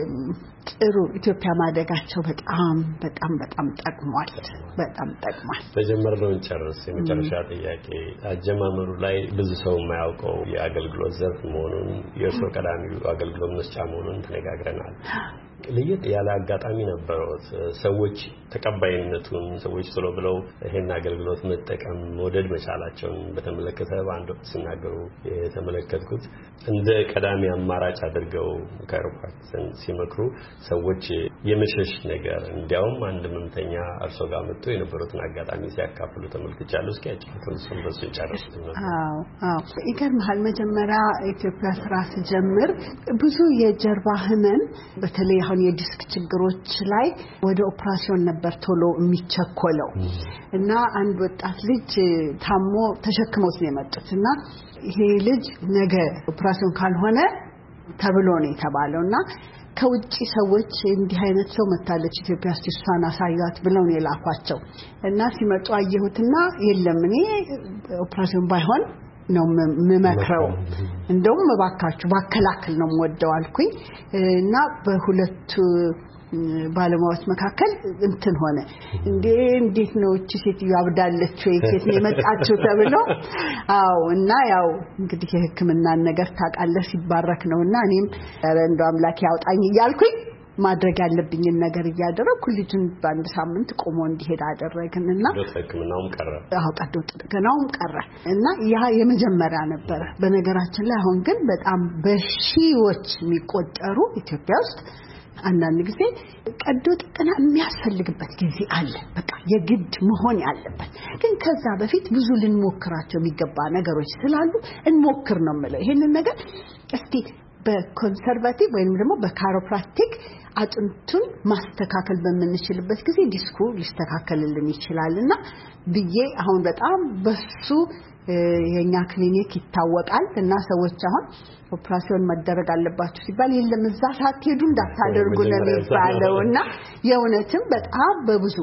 ጥሩ ኢትዮጵያ ማደጋቸው በጣም በጣም በጣም ጠቅሟል በጣም ጠቅሟል ተጀመረው እንጨርስ የመጨረሻ ጥያቄ አጀማመሩ ላይ ብዙ ሰው የማያውቀው የአገልግሎት ዘርፍ መሆኑን የእርሶ ቀዳሚው አገልግሎት መስጫ መሆኑን ተነጋግረናል ለየት ያለ አጋጣሚ ነበርዎት ሰዎች ተቀባይነቱን ሰዎች ስለ ብለው ይሄን አገልግሎት መጠቀም ወደድ መቻላቸውን በተመለከተ በአንድ ወቅት ሲናገሩ የተመለከትኩት እንደ ቀዳሚ አማራጭ አድርገው ከርኳትን ሲመክሩ ሰዎች የመሸሽ ነገር እንዲያውም አንድ መምተኛ እርሶ ጋር መጥቶ የነበሩትን አጋጣሚ ሲያካፍሉ ተመልክቻለሁ እስኪ ያጫውቱን ሰንበሱ ይጨርሱ አዎ አዎ ይገርማል መጀመሪያ ኢትዮጵያ ስራ ሲጀምር ብዙ የጀርባ ህመም በተለይ አሁን የዲስክ ችግሮች ላይ ወደ ኦፕራሲዮን ነበር ቶሎ የሚቸኮለው እና አንድ ወጣት ልጅ ታሞ ተሸክመው ስለመጡትና ይሄ ልጅ ነገ ኦፕራሲዮን ካልሆነ ተብሎ ነው የተባለውና ከውጪ ሰዎች እንዲህ አይነት ሰው መታለች ኢትዮጵያ ውስጥ እሷን አሳያት ብለው ነው የላኳቸው እና ሲመጡ አየሁትና የለም እኔ ኦፕራሲዮን ባይሆን ነው መመክረው እንደውም ባካችሁ ባከላከል ነው ወደው አልኩኝ እና በሁለቱ ባለሙያዎች መካከል እንትን ሆነ እንዴ እንዴት ነው እቺ ሴት ያብዳለች ወይ ሴት የመጣችው ተብሎ አው እና ያው እንግዲህ የሕክምና ነገር ታቃለህ ሲባረክ ነውና እኔም እንደው አምላክ ያውጣኝ ይያልኩኝ ማድረግ ያለብኝን ነገር ያደረኩ ልጅን በአንድ ሳምንት ቆሞ እንዲሄድ አደረግንና ሕክምናውም ቀረ አው ቀዶ ጥገናውም ቀረ እና ያ የመጀመሪያ ነበር በነገራችን ላይ አሁን ግን በጣም በሺዎች የሚቆጠሩ ኢትዮጵያ ውስጥ አንዳንድ ጊዜ ቀዶ ጥገና የሚያስፈልግበት ጊዜ አለ በቃ የግድ መሆን ያለበት ግን ከዛ በፊት ብዙ ልንሞክራቸው የሚገባ ነገሮች ስላሉ እንሞክር ነው ማለት ይሄንን ነገር እስቲ በኮንሰርቫቲቭ ወይንም ደግሞ በካሮፕራክቲክ አጥንቱን ማስተካከል በመንችልበት ጊዜ ዲስኩ ሊስተካከልልን ይችላልና ብዬ አሁን በጣም በሱ የኛ ክሊኒክ ይታወቃል እና ሰዎች አሁን ኦፕራሲዮን መደረግ አለባችሁ ሲባል የለም እዛ ሳትሄዱ እንዳታደርጉ ነው የሚባለውና የእውነትም በጣም በብዙ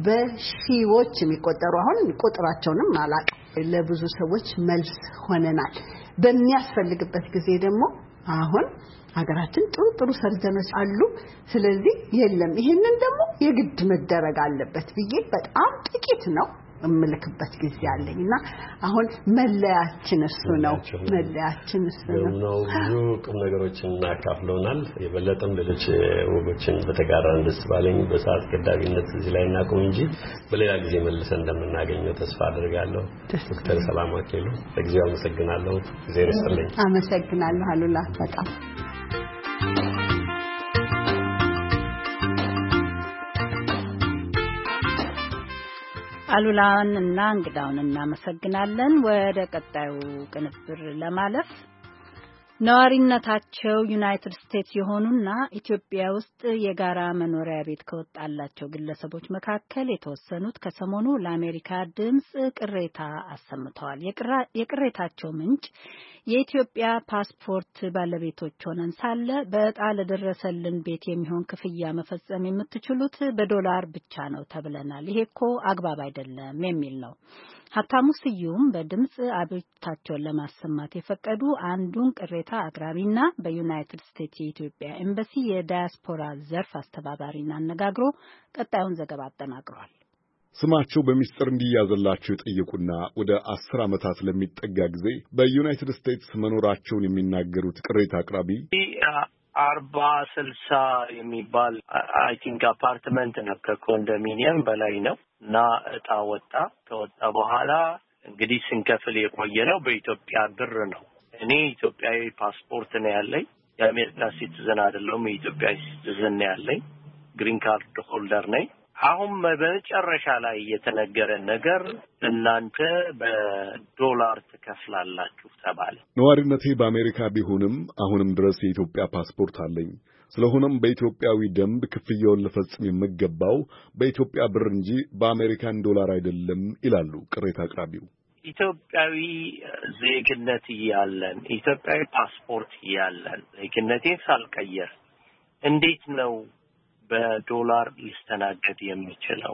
በሺዎች የሚቆጠሩ አሁን ቁጥራቸውንም አላቅ ለብዙ ሰዎች መልስ ሆነናል በሚያስፈልግበት ጊዜ ደግሞ አሁን ሀገራችን ጥሩ ጥሩ ሰርጀኖች አሉ ስለዚህ የለም ይሄንን ደግሞ የግድ መደረግ አለበት ብዬ በጣም ጥቂት ነው እምልክበት ጊዜ አለኝና አሁን መለያችን እሱ ነው መለያችን እሱ ነው ብዙ ቁም ነገሮችን አካፍለውናል የበለጠም ሌሎች ወጎችን በተጋራን ደስ ባለኝ በሰዓት ገዳቢነት እዚህ ላይ እናቆም እንጂ በሌላ ጊዜ መልሰን እንደምናገኘው ተስፋ አደርጋለሁ ዶክተር ሰላም አኬሎ ለጊዜው አመሰግናለሁ ጊዜ ይስጥልኝ አመሰግናለሁ አሉላ በጣም አሉላን እና እንግዳውን እናመሰግናለን ወደ ቀጣዩ ቅንብር ለማለፍ ነዋሪነታቸው ዩናይትድ ስቴትስ የሆኑና ኢትዮጵያ ውስጥ የጋራ መኖሪያ ቤት ከወጣላቸው ግለሰቦች መካከል የተወሰኑት ከሰሞኑ ለአሜሪካ ድምጽ ቅሬታ አሰምተዋል። የቅሬታቸው ምንጭ የኢትዮጵያ ፓስፖርት ባለቤቶች ሆነን ሳለ በዕጣ ለደረሰልን ቤት የሚሆን ክፍያ መፈጸም የምትችሉት በዶላር ብቻ ነው ተብለናል። ይሄ እኮ አግባብ አይደለም የሚል ነው። ሀብታሙ ስዩም በድምጽ አቤቱታቸውን ለማሰማት የፈቀዱ አንዱን ቅሬታ አቅራቢና በዩናይትድ ስቴትስ የኢትዮጵያ ኤምባሲ የዳያስፖራ ዘርፍ አስተባባሪን አነጋግሮ ቀጣዩን ዘገባ አጠናቅሯል። ስማቸው በሚስጥር እንዲያዘላቸው የጠየቁና ወደ አስር ዓመታት ለሚጠጋ ጊዜ በዩናይትድ ስቴትስ መኖራቸውን የሚናገሩት ቅሬታ አቅራቢ አርባ ስልሳ የሚባል አይ ቲንክ አፓርትመንት ነው ከኮንዶሚኒየም በላይ ነው እና እጣ ወጣ። ከወጣ በኋላ እንግዲህ ስንከፍል የቆየ ነው በኢትዮጵያ ብር ነው። እኔ ኢትዮጵያዊ ፓስፖርት ነው ያለኝ፣ የአሜሪካ ሲቲዝን አይደለሁም፣ የኢትዮጵያ ሲቲዝን ነው ያለኝ፣ ግሪን ካርድ ሆልደር ነኝ። አሁን በመጨረሻ ላይ የተነገረ ነገር እናንተ በዶላር ትከፍላላችሁ ተባለ። ነዋሪነቴ በአሜሪካ ቢሆንም አሁንም ድረስ የኢትዮጵያ ፓስፖርት አለኝ። ስለሆነም በኢትዮጵያዊ ደንብ ክፍያውን ለፈጽም የምገባው በኢትዮጵያ ብር እንጂ በአሜሪካን ዶላር አይደለም ይላሉ ቅሬታ አቅራቢው። ኢትዮጵያዊ ዜግነት ያለን ኢትዮጵያዊ ፓስፖርት ያለን ዜግነቴን ሳልቀየር እንዴት ነው በዶላር ሊስተናገድ የሚችለው?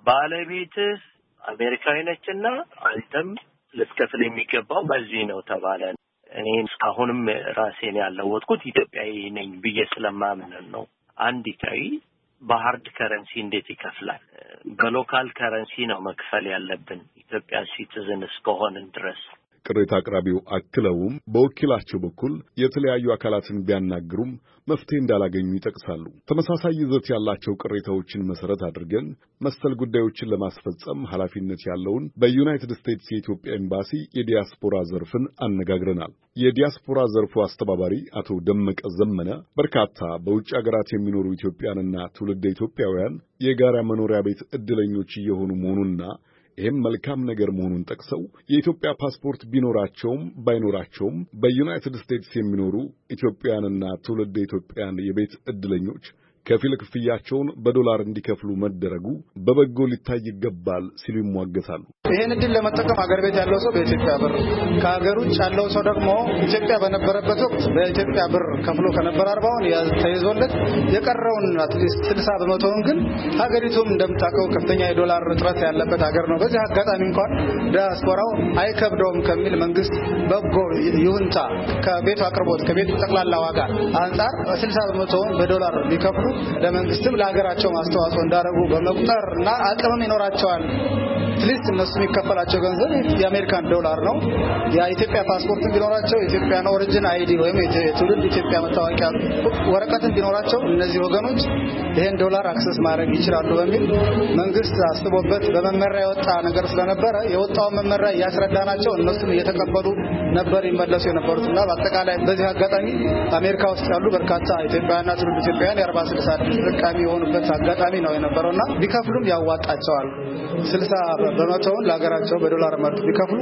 ባለቤትህ አሜሪካዊ ነችና አንተም ልትከፍል የሚገባው በዚህ ነው ተባለ። እኔ እስካሁንም ራሴን ያለወጥኩት ኢትዮጵያዊ ነኝ ብዬ ስለማምን ነው። አንድ ኢትዮጵያዊ በሃርድ ከረንሲ እንዴት ይከፍላል? በሎካል ከረንሲ ነው መክፈል ያለብን ኢትዮጵያ ሲቲዝን እስከሆንን ድረስ። ቅሬታ አቅራቢው አክለውም በወኪላቸው በኩል የተለያዩ አካላትን ቢያናግሩም መፍትሄ እንዳላገኙ ይጠቅሳሉ። ተመሳሳይ ይዘት ያላቸው ቅሬታዎችን መሰረት አድርገን መሰል ጉዳዮችን ለማስፈጸም ኃላፊነት ያለውን በዩናይትድ ስቴትስ የኢትዮጵያ ኤምባሲ የዲያስፖራ ዘርፍን አነጋግረናል። የዲያስፖራ ዘርፉ አስተባባሪ አቶ ደመቀ ዘመነ በርካታ በውጭ ሀገራት የሚኖሩ ኢትዮጵያንና ትውልደ ኢትዮጵያውያን የጋራ መኖሪያ ቤት ዕድለኞች እየሆኑ መሆኑንና ይህም መልካም ነገር መሆኑን ጠቅሰው የኢትዮጵያ ፓስፖርት ቢኖራቸውም ባይኖራቸውም በዩናይትድ ስቴትስ የሚኖሩ ኢትዮጵያውያንና ትውልደ ኢትዮጵያውያን የቤት ዕድለኞች ከፊል ክፍያቸውን በዶላር እንዲከፍሉ መደረጉ በበጎ ሊታይ ይገባል ሲሉ ይሟገታሉ። ይሄን እድል ለመጠቀም ሀገር ቤት ያለው ሰው በኢትዮጵያ ብር፣ ከሀገር ውጭ ያለው ሰው ደግሞ ኢትዮጵያ በነበረበት ወቅት በኢትዮጵያ ብር ከፍሎ ከነበር አርባውን ተይዞለት የቀረውን አትሊስት ስልሳ በመቶውን ግን ሀገሪቱም እንደምታውቀው ከፍተኛ የዶላር እጥረት ያለበት ሀገር ነው። በዚህ አጋጣሚ እንኳን ዲያስፖራው አይከብደውም ከሚል መንግስት በጎ ይሁንታ ከቤቱ አቅርቦት ከቤቱ ጠቅላላ ዋጋ አንጻር ስልሳ በመቶውን በዶላር ቢከፍሉ ለመንግስትም ለሀገራቸው ማስተዋጽኦ እንዳደረጉ በመቁጠርና አቅምም ይኖራቸዋል። አትሊስት እነሱ የሚከፈላቸው ገንዘብ የአሜሪካን ዶላር ነው። የኢትዮጵያ ፓስፖርት ቢኖራቸው የኢትዮጵያን ኦሪጂን አይዲ ወይም የትውልድ ኢትዮጵያ መታወቂያ ወረቀትን ቢኖራቸው እነዚህ ወገኖች ይሄን ዶላር አክሰስ ማድረግ ይችላሉ በሚል መንግስት አስቦበት በመመሪያ የወጣ ነገር ስለነበረ የወጣው መመሪያ እያስረዳናቸው እነሱም እየተቀበሉ ነበር ይመለሱ የነበሩትና በአጠቃላይ በዚህ አጋጣሚ አሜሪካ ውስጥ ያሉ በርካታ ኢትዮጵያውያንና ትውልድ ኢትዮጵያውያን የአርባ ስልሳ ተጠቃሚ የሆኑበት አጋጣሚ ነው የነበረውና ቢከፍሉም ያዋጣቸዋል። ስልሳ በመቶውን ለሀገራቸው በዶላር መልክ ቢከፍሉ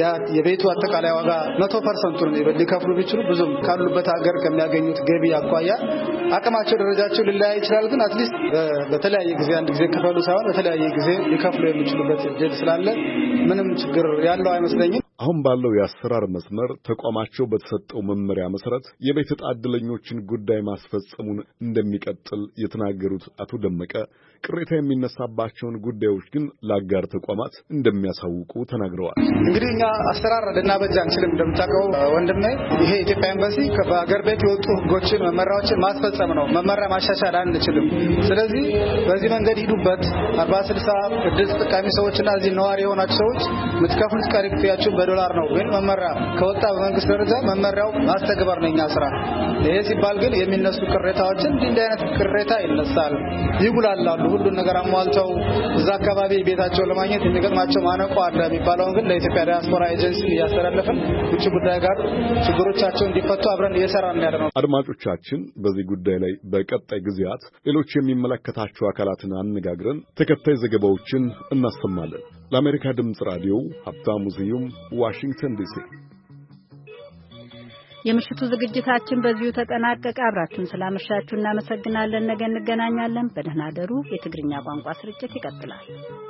የቤቱ አጠቃላይ ዋጋ መቶ ፐርሰንት ሊከፍሉ ቢችሉ ብዙም ካሉበት ሀገር ከሚያገኙት ገቢ አኳያ አቅማቸው ደረጃቸው ሊለያይ ይችላል። ግን አትሊስት በተለያየ ጊዜ አንድ ጊዜ ክፈሉ ሳይሆን በተለያየ ጊዜ ሊከፍሉ የሚችሉበት እድል ስላለ ምንም ችግር ያለው አይመስለኝም። አሁን ባለው የአሰራር መስመር ተቋማቸው በተሰጠው መመሪያ መሰረት የቤት ዕጣ ዕድለኞችን ጉዳይ ማስፈጸሙን እንደሚቀጥል የተናገሩት አቶ ደመቀ ቅሬታ የሚነሳባቸውን ጉዳዮች ግን ለአጋር ተቋማት እንደሚያሳውቁ ተናግረዋል። እንግዲህ እኛ አሰራር ልናበጅ አንችልም። እንደምታውቀው ወንድሜ ይሄ ኢትዮጵያ ኤምባሲ በአገር ቤት የወጡ ሕጎችን መመሪያዎችን ማስፈጸም ነው። መመሪያ ማሻሻል አንችልም። ስለዚህ በዚህ መንገድ ሂዱበት። አርባ ስልሳ እድል ተጠቃሚ ሰዎችና እዚህ ነዋሪ የሆናችሁ ሰዎች የምትከፍሉት ቀሪ ክፍያችሁ በዶላር ነው። ግን መመሪያ ከወጣ በመንግስት ደረጃ መመሪያው ማስተግበር ነው የኛ ስራ። ይሄ ሲባል ግን የሚነሱ ቅሬታዎችን እንዲህ አይነት ቅሬታ ይነሳል፣ ይጉላላሉ። ሁሉን ነገር አሟልተው እዛ አካባቢ ቤታቸው ለማግኘት የሚገጥማቸው ማነቆ አለ የሚባለውን ግን ለኢትዮጵያ ዲያስፖራ ኤጀንሲ እያስተላለፍን ውጭ ጉዳይ ጋር ችግሮቻቸው እንዲፈቱ አብረን እየሰራን ያለነው። አድማጮቻችን፣ በዚህ ጉዳይ ላይ በቀጣይ ጊዜያት ሌሎች የሚመለከታቸው አካላትን አነጋግረን ተከታይ ዘገባዎችን እናሰማለን። ለአሜሪካ ድምጽ ራዲዮ ሀብታሙ ስዩም ዋሽንግተን ዲሲ። የምሽቱ ዝግጅታችን በዚሁ ተጠናቀቀ። አብራችሁን ስላመሻችሁ እናመሰግናለን። ነገ እንገናኛለን። በደህና ደሩ። የትግርኛ ቋንቋ ስርጭት ይቀጥላል።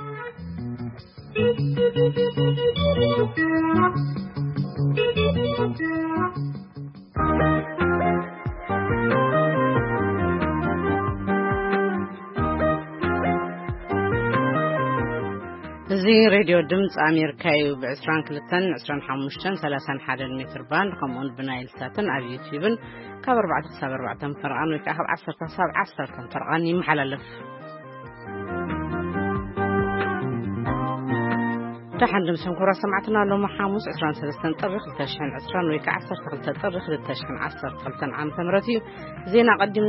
زي راديو دمز أمريكاي بعشرين كلتن عشرين حمشتن ثلاثين حدن متر باند كمون بنايل ساتن على يوتيوبن كبر بعد سبر بعد فرقان وكأخذ عشرة سبع عشرة فرقان يمحل لف تحدم سنكورا سمعتنا لو محاموس عشرين سلسلة طرق لتشحن عشرين ويك عشرة تغلت طرق لتشحن عشرة تغلتن عام ثمرتي زينا قدم